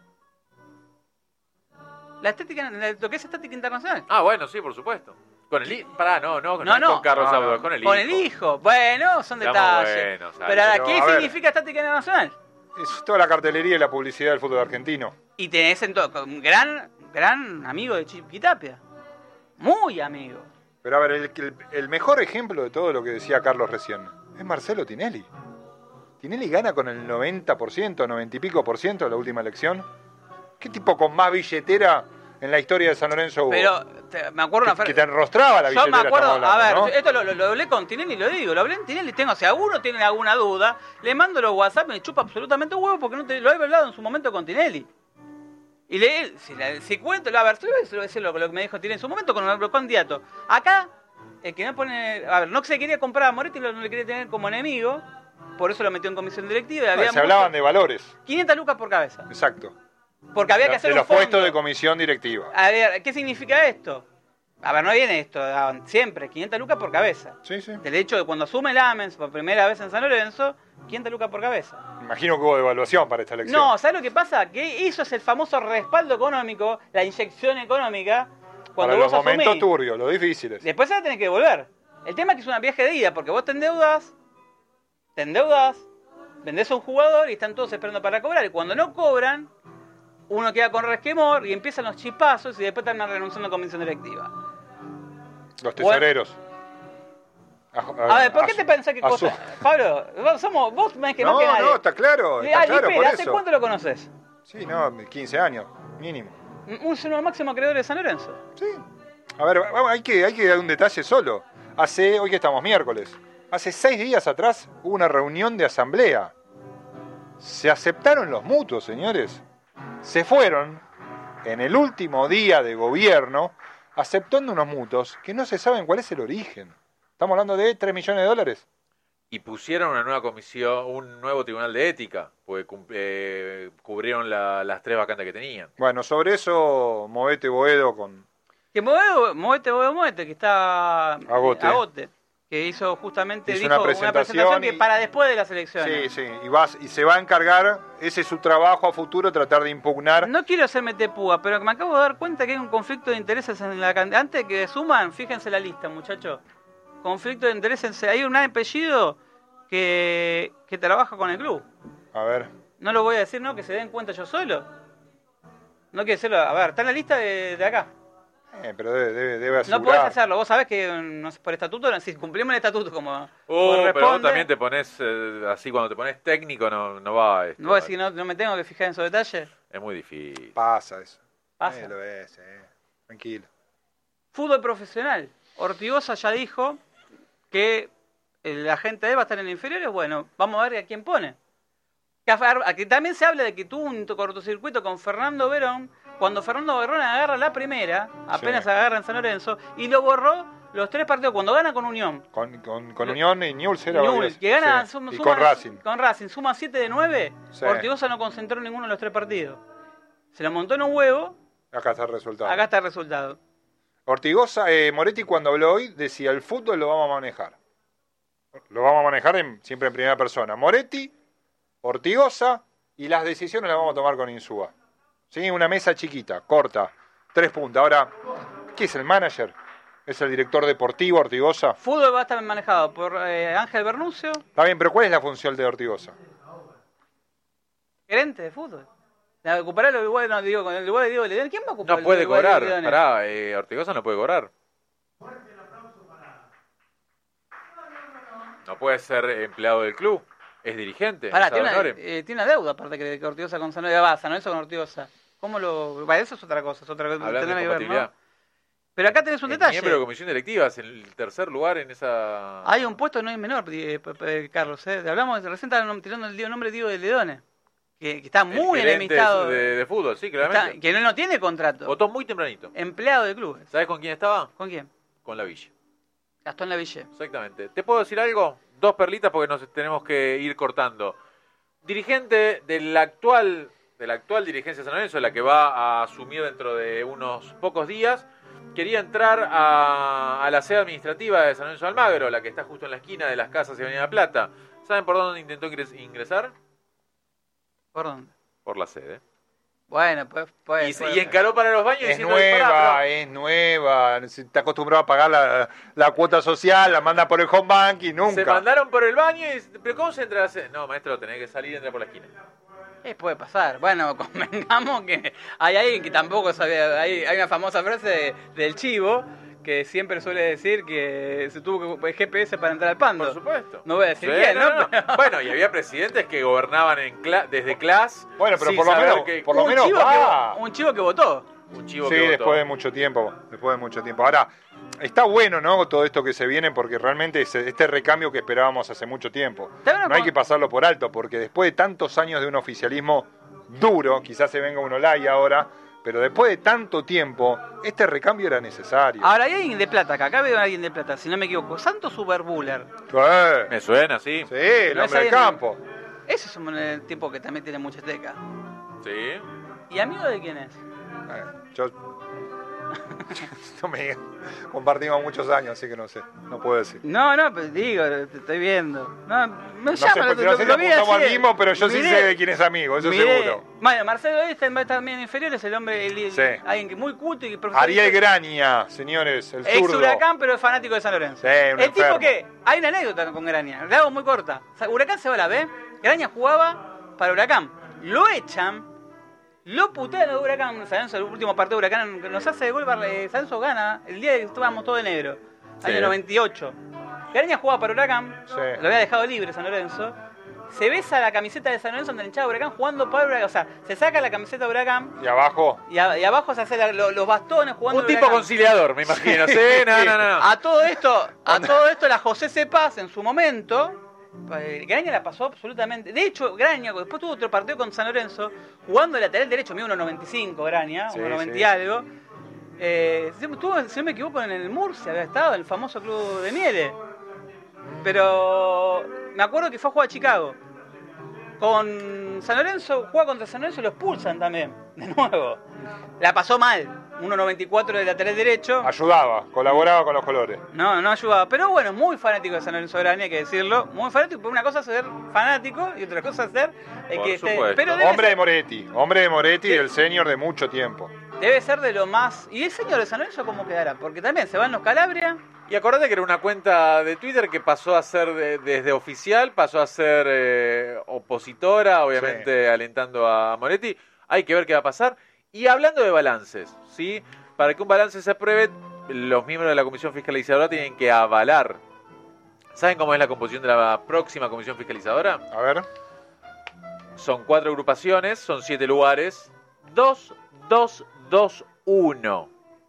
Lo que es estática internacional. Bueno, sí, por supuesto. Con el hijo. No con Carlos No, Abdo, con el hijo. Con el hijo. Bueno, son Estamos detalles. buenos, ¿sabes? Pero ahora, Pero, ¿qué a ver. significa estática internacional? Es toda la cartelería y la publicidad del fútbol argentino. Y tenés un gran amigo de Chiquitapia. Muy amigo. Pero a ver, el mejor ejemplo de todo lo que decía Carlos recién es Marcelo Tinelli. Tinelli gana con el 90%, 90 y pico % de la última elección. ¿Qué tipo con más billetera en la historia de San Lorenzo hubo. Pero me acuerdo una que te enrostraba la Yo billetera. me acuerdo, estamos hablando, a ver, ¿no? esto lo hablé con Tinelli y lo digo, lo hablé en Tinelli, tengo, si alguno tiene alguna duda, le mando los WhatsApp, me chupa absolutamente un huevo porque no te lo he hablado en su momento con Tinelli. Y si cuento, a ver, yo voy a decir lo que me dijo Tinelli en su momento con el candidato. Acá, el que no pone, a ver, no se quería comprar a Moretti, no le quería tener como enemigo, por eso lo metió en comisión directiva. Y había Se hablaban de valores. 500 lucas por cabeza. Exacto. Porque había que hacer de un los fondo. puestos de comisión directiva. A ver, ¿qué significa esto? A ver, no viene esto, siempre, 500 lucas por cabeza. Sí, sí. Del hecho de cuando asume el Amens por primera vez en San Lorenzo, 500 lucas por cabeza. Imagino que hubo devaluación para esta elección. No, ¿sabes lo que pasa? Que eso es el famoso respaldo económico, la inyección económica, cuando para vos los momentos asumís. turbios, los difíciles. Después se la tenés que devolver. El tema es que es una viaje de ida, porque vos te endeudas, vendés a un jugador y están todos esperando para cobrar. Y cuando no cobran, uno queda con resquemor y empiezan los chispazos y después terminan renunciando a comisión directiva. Los tesoreros. A ver, ¿por qué te pensás que cosa? Pablo, vos más que no, más que nadie. No, está claro, está claro por ¿hace eso. cuánto lo conoces? Sí, no, 15 años, mínimo. Uno máximo acreedor de San Lorenzo. Sí. A ver, hay que dar un detalle solo. Hoy que estamos miércoles, hace 6 días atrás hubo una reunión de asamblea. Se aceptaron los mutuos, señores. Se fueron en el último día de gobierno aceptando unos mutuos que no se saben cuál es el origen. Estamos hablando de $3 millones. Y pusieron una nueva comisión, un nuevo tribunal de ética, porque cubrieron las 3 vacantes que tenían. Bueno, sobre eso, movete Boedo con... Que Movete, que está Agote. Que hizo justamente Hizo dijo una presentación que para después de las elecciones. Sí, y se va a encargar, ese es su trabajo a futuro, tratar de impugnar. No quiero hacerme tepúa, pero me acabo de dar cuenta que hay un conflicto de intereses en la cantidad. Antes de que suman, fíjense la lista, muchachos. Conflicto de intereses, hay un apellido que trabaja con el club. A ver. No lo voy a decir, no, que se den cuenta yo solo. No quiero decirlo, a ver, está en la lista de acá. Pero debe asegurar. No podés hacerlo, vos sabés que no sé, por estatuto, si cumplimos el estatuto como Pero corresponde. vos también te pones, así cuando te pones técnico no va esto. ¿No vos decís que no me tengo que fijar en esos detalles? Es muy difícil. Pasa eso. Pasa. Lo ves, tranquilo. Fútbol profesional. Ortigosa ya dijo que la gente va a estar en inferiores. Bueno, vamos a ver a quién pone. Que también se habla de que tuvo un cortocircuito con Fernando Verón, cuando Fernando Verón agarra la primera, apenas agarra en San Lorenzo, y lo borró los 3 partidos cuando gana con Unión. Con Unión y Newell's era Newell's, que gana, sí. Y con Racing. Con Racing, suma 7 de 9, Sí. Ortigosa no concentró ninguno de los 3 partidos. Se lo montó en un huevo, Acá está el resultado. acá está el resultado. Ortigosa, Moretti cuando habló hoy decía, el fútbol lo vamos a manejar. Lo vamos a manejar siempre en primera persona. Moretti, Ortigosa, y las decisiones las vamos a tomar con Insúa. ¿Sí? Una mesa chiquita, corta, 3 puntas. Ahora, ¿qué es el manager? ¿Es el director deportivo Ortigosa? Fútbol va a estar manejado por Ángel Bernuncio, Está bien, pero ¿cuál es la función de Ortigosa? gerente de fútbol. Ocupará el lugar, no, digo, con el lugar de Diego Ledón. ¿Quién va a ocupar No el puede lugar de cobrar. Ledón? Pará, Ortigosa no puede cobrar. No puede ser empleado del club. Es dirigente. Pará, no sabe honores. tiene una deuda aparte que Ortigosa con San Lorenzo. Baza, ¿no? Eso con Ortigosa. ¿Cómo lo...? Bueno, eso es otra cosa. Es otra cosa. Hablando de Tenés que ver, compatibilidad. ¿no? Pero acá tenés un Es detalle. miembro de comisión directiva, es el 3er lugar en esa... Hay un puesto no es menor, Carlos. Hablamos, recién estaban tirando el nombre de Diego de Ledone. Que está el muy gerente enemistado. de fútbol, sí, claramente. Que no tiene contrato. Votó muy tempranito. Empleado de clubes. ¿Sabes con quién estaba? ¿Con quién? Con la Villa. Gastón Laville. Exactamente. ¿Te puedo decir algo? 2 perlitas porque nos tenemos que ir cortando. Dirigente de la actual dirigencia de San Lorenzo, la que va a asumir dentro de unos pocos días, quería entrar a la sede administrativa de San Lorenzo de Almagro, la que está justo en la esquina de las casas y Avenida La Plata. ¿Saben por dónde intentó ingresar? ¿Por dónde? Por la sede. Bueno, pues... Y encaró para los baños Es diciendo... es nueva. Está acostumbrado a pagar la cuota social, la manda por el home bank y nunca. Se mandaron por el baño y... ¿Pero cómo se entra a la sede? No, maestro, tenés que salir y entrar por la esquina. Puede pasar. Bueno, convengamos que hay alguien que tampoco sabía. Hay una famosa frase del Chivo que siempre suele decir que se tuvo que GPS para entrar al Pando. Por supuesto. No voy a decir Sí, quién, ¿no? no. Pero- Bueno, y había presidentes que gobernaban desde clase. Bueno, pero sin por lo saber menos, que- por lo un menos chivo va. un chivo que votó. un chivo Sí, que votó. después de mucho tiempo. Ahora, está bueno, ¿no? Todo esto que se viene, porque realmente este recambio que esperábamos hace mucho tiempo. También No hay que pasarlo por alto, porque después de tantos años de un oficialismo duro, quizás se venga un Olay ahora, pero después de tanto tiempo, este recambio era necesario. Ahora hay alguien de plata acá veo a alguien de plata, si no me equivoco. Santos Superbuller. Me suena, sí. Sí, el No es hombre del alguien- campo. Ese es un tipo que también tiene mucha teca. Sí. ¿Y amigo de quién es? Yo no me compartimos muchos años, así que no sé, no puedo decir. No, pero digo, te estoy viendo. No, me No sé, llama, no sé si lo vi apuntamos así, al mismo, pero yo sí miré- sé de quién es amigo, eso miré. seguro. Bueno, Marcelo Einstein va a estar también inferior, es el hombre, Sí. alguien que muy culto y profesor. Ariel Graña, señores, el Ex zurdo. Huracán, pero es fanático de San Lorenzo. Sí, un el tipo enfermo. que, hay una anécdota con Graña, la hago muy corta. O sea, Huracán se va a la B, Graña jugaba para Huracán. Lo echan, lo putean a Huracán, San Lorenzo, el último partido de Huracán, nos hace de gol, San Lorenzo gana, el día que estábamos todos de negro, Sí. año 98. Graña jugaba para Huracán, Sí. lo había dejado libre San Lorenzo. Se besa la camiseta de San Lorenzo ante el hinchado de Huracán jugando para Huracán. O sea, se saca la camiseta de Huracán Y abajo, y abajo se hace los bastones jugando Un de tipo Huracán. conciliador, me imagino. Sí, no. A todo esto la José Cepaz en su momento, Graña la pasó absolutamente. De hecho, Graña después tuvo otro partido con San Lorenzo, jugando de lateral derecho, mío 1.95 Graña, Sí, 1.90 sí. y algo. Estuvo, si no me equivoco, en el Murcia, había estado, en el famoso club de Miele. Pero me acuerdo que fue a jugar a Chicago. Con San Lorenzo, juega contra San Lorenzo y lo expulsan también, de nuevo. La pasó mal, 1.94 de lateral derecho. ayudaba, colaboraba con los colores. No ayudaba. Pero bueno, muy fanático de San Lorenzo Graña, hay que decirlo. Muy fanático, pero una cosa es ser fanático y otra cosa es ser el Por que esté. supuesto. Pero debe Hombre de ser, Moretti, el senior de mucho tiempo. debe ser de lo más. ¿Y el señor de San Lorenzo cómo quedará? Porque también se van los Calabria. Y acordate que era una cuenta de Twitter que pasó a ser desde oficial, pasó a ser opositora, obviamente alentando a Moretti. Hay que ver qué va a pasar. Y hablando de balances, ¿sí? Para que un balance se apruebe, los miembros de la Comisión Fiscalizadora tienen que avalar. ¿Saben cómo es la composición de la próxima Comisión Fiscalizadora? A ver. Son 4 agrupaciones, son 7 lugares. 2, 2, 2, 1.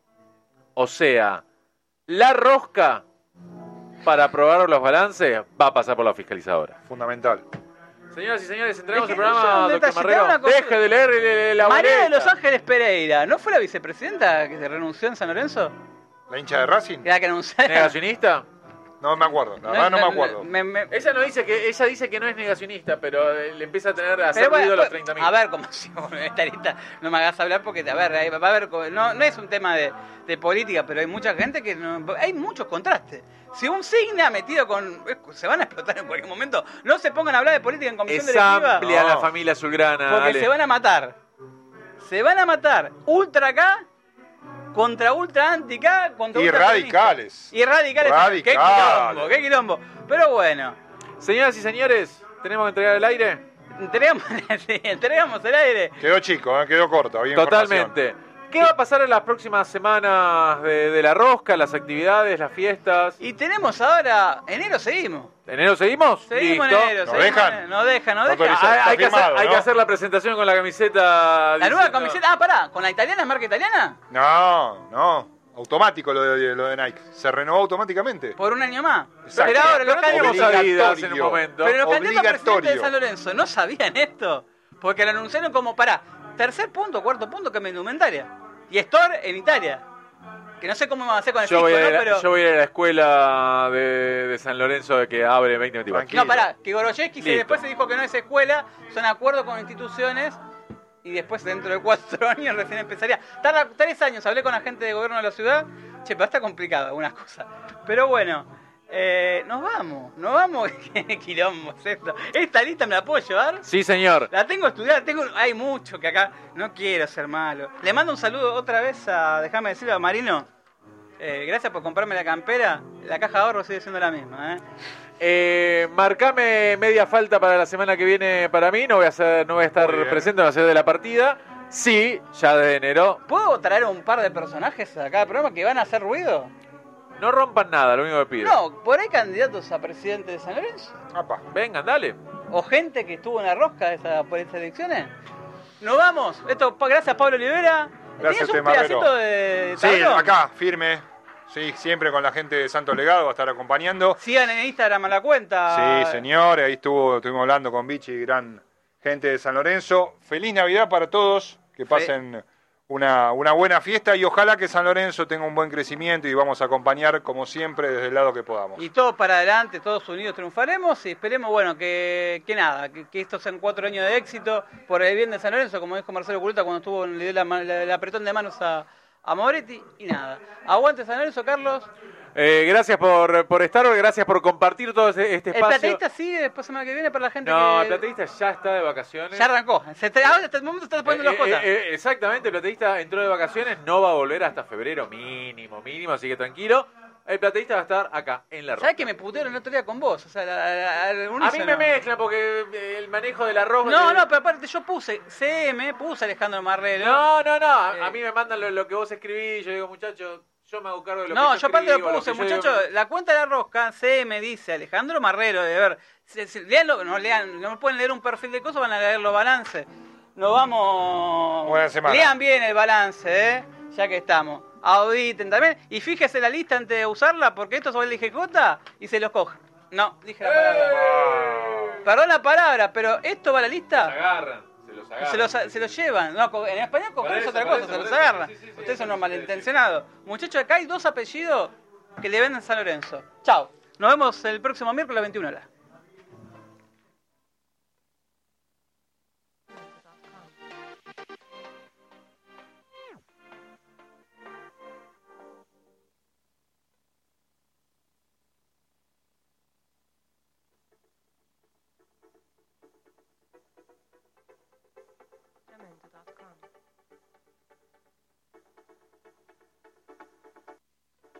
O sea, la rosca para aprobar los balances va a pasar por la fiscalizadora. Fundamental. Señoras y señores, entregamos el Es que yo programa, un doctor detalle, te hago Marrero. una cosa. Deje de leer la María de boleta. Los Ángeles Pereira, ¿no fue la vicepresidenta que se renunció en San Lorenzo? ¿La hincha de Racing? Era que anunciara. ¿Negacionista? No me acuerdo, la verdad no me acuerdo. Ella dice que no es negacionista, pero le empieza a tener a hacer Pero bueno, ruido a los pues, 30.000. a ver, como si en esta lista no me hagas hablar porque, a ver, va a haber, no es un tema de política, pero hay mucha gente que hay muchos contrastes. Si un signa metido se van a explotar en cualquier momento. No se pongan a hablar de política en comisión Es directiva. amplia No. la familia azulgrana. Porque Ale. se van a matar. Se van a matar. Ultra acá contra ultra anti acá contra Y ultra radicales. Y radicales. Radicales. Qué quilombo. Pero bueno, Señoras y señores, ¿tenemos que entregar el aire? entregamos el aire. Quedó chico, quedó corto. Había Totalmente. ¿Qué va a pasar en las próximas semanas de la rosca, las actividades, las fiestas? Y tenemos ahora, enero seguimos. ¿Enero seguimos? Seguimos Listo. en enero. ¿Nos seguimos dejan? en enero. Nos dejan. Autorizado. Hay, Está que hacer, firmado, hay ¿no? que hacer la presentación con la camiseta. La nueva diciendo- camiseta. Ah, pará, ¿con la italiana, marca italiana? No. Automático lo de Nike. Se renovó automáticamente. Por un año más. Exacto. Pero ahora los Pero no teníamos candidatos, Adidas en un momento. pero los candidatos a presidente de Obligatorio. San Lorenzo no sabían esto. Porque lo anunciaron como, tercer punto, cuarto punto, que es indumentaria. Y Store en Italia. Que no sé cómo va a hacer con el Yo fisco, voy, a ir, ¿no? Pero... yo voy a ir a la escuela de San Lorenzo que abre 2024. Tranquilo. No, que Goroyevsky Listo. después se dijo que no es escuela, son acuerdos con instituciones y después dentro de 4 años recién empezaría. Tarda 3 años, hablé con la gente de gobierno de la ciudad, pero está complicado algunas cosas. Pero bueno, nos vamos, qué quilombo es esto. ¿Esta lista me la puedo llevar? Sí, señor. La tengo estudiada, hay mucho que acá, no quiero ser malo. Le mando un saludo otra vez déjame decirlo, a Marino. Gracias por comprarme la campera, la caja de ahorro sigue siendo la misma, Marcame media falta para la semana que viene para mí. No voy a estar Muy bien. presente, no voy a ser de la partida. Sí, ya desde enero. ¿Puedo traer un par de personajes a cada programa que van a hacer ruido? No rompan nada, lo único que pido. No, por ahí candidatos a presidente de San Lorenzo. Apa. Vengan, dale. O gente que estuvo en la rosca por esas elecciones. Nos vamos. Esto gracias a Pablo Olivera. Gracias, ¿Tienes un Marrero. pedacito de Sí, tablón? acá, firme. Sí, siempre con la gente de Santo Legado va a estar acompañando. Sigan en Instagram a la cuenta. Sí, señor, ahí estuvimos hablando con Vichy, gran gente de San Lorenzo. Feliz Navidad para todos, que pasen una buena fiesta y ojalá que San Lorenzo tenga un buen crecimiento y vamos a acompañar como siempre desde el lado que podamos. Y todos para adelante, todos unidos triunfaremos y esperemos, bueno, que estos sean 4 años de éxito por el bien de San Lorenzo, como dijo Marcelo Culeta cuando le dio el apretón de manos a Moretti, y nada. Aguante San Lorenzo, Carlos. Gracias por estar hoy, gracias por compartir todo este espacio. El plateísta sigue después semana que viene para la gente No, que... el plateísta ya está de vacaciones. Ya arrancó. Ahora hasta el momento está poniendo los cotas. Exactamente, el plateísta entró de vacaciones, no va a volver hasta febrero mínimo, así que tranquilo. El plateísta va a estar acá, en la Rosca. ¿Sabes que me putearon el otro día con vos? O sea, A mí me mezclan porque el manejo del arroz... No, pero aparte yo puse Alejandro Marrero. No, a mí me mandan lo que vos escribís, yo digo, muchachos, yo me hago cargo de lo que yo yo aparte escribo, lo puse, que yo muchachos, digo. la cuenta de la rosca, CM dice Alejandro Marrero, de ver, leanlo, no pueden leer un perfil de cosas, van a leer los balances. Nos vamos... Buena semana. Lean bien el balance, ya que estamos. Auditen también, y fíjese la lista antes de usarla, porque esto sobre el IGJ y se los coge. No, dije la palabra. Perdón la palabra, pero esto va a la lista. Se los llevan. No, en español coger es otra cosa, se los agarran. Sí, Ustedes son unos malintencionados. Muchachos, acá hay 2 apellidos que le venden a San Lorenzo. Chao. Nos vemos el próximo miércoles a las 21 horas.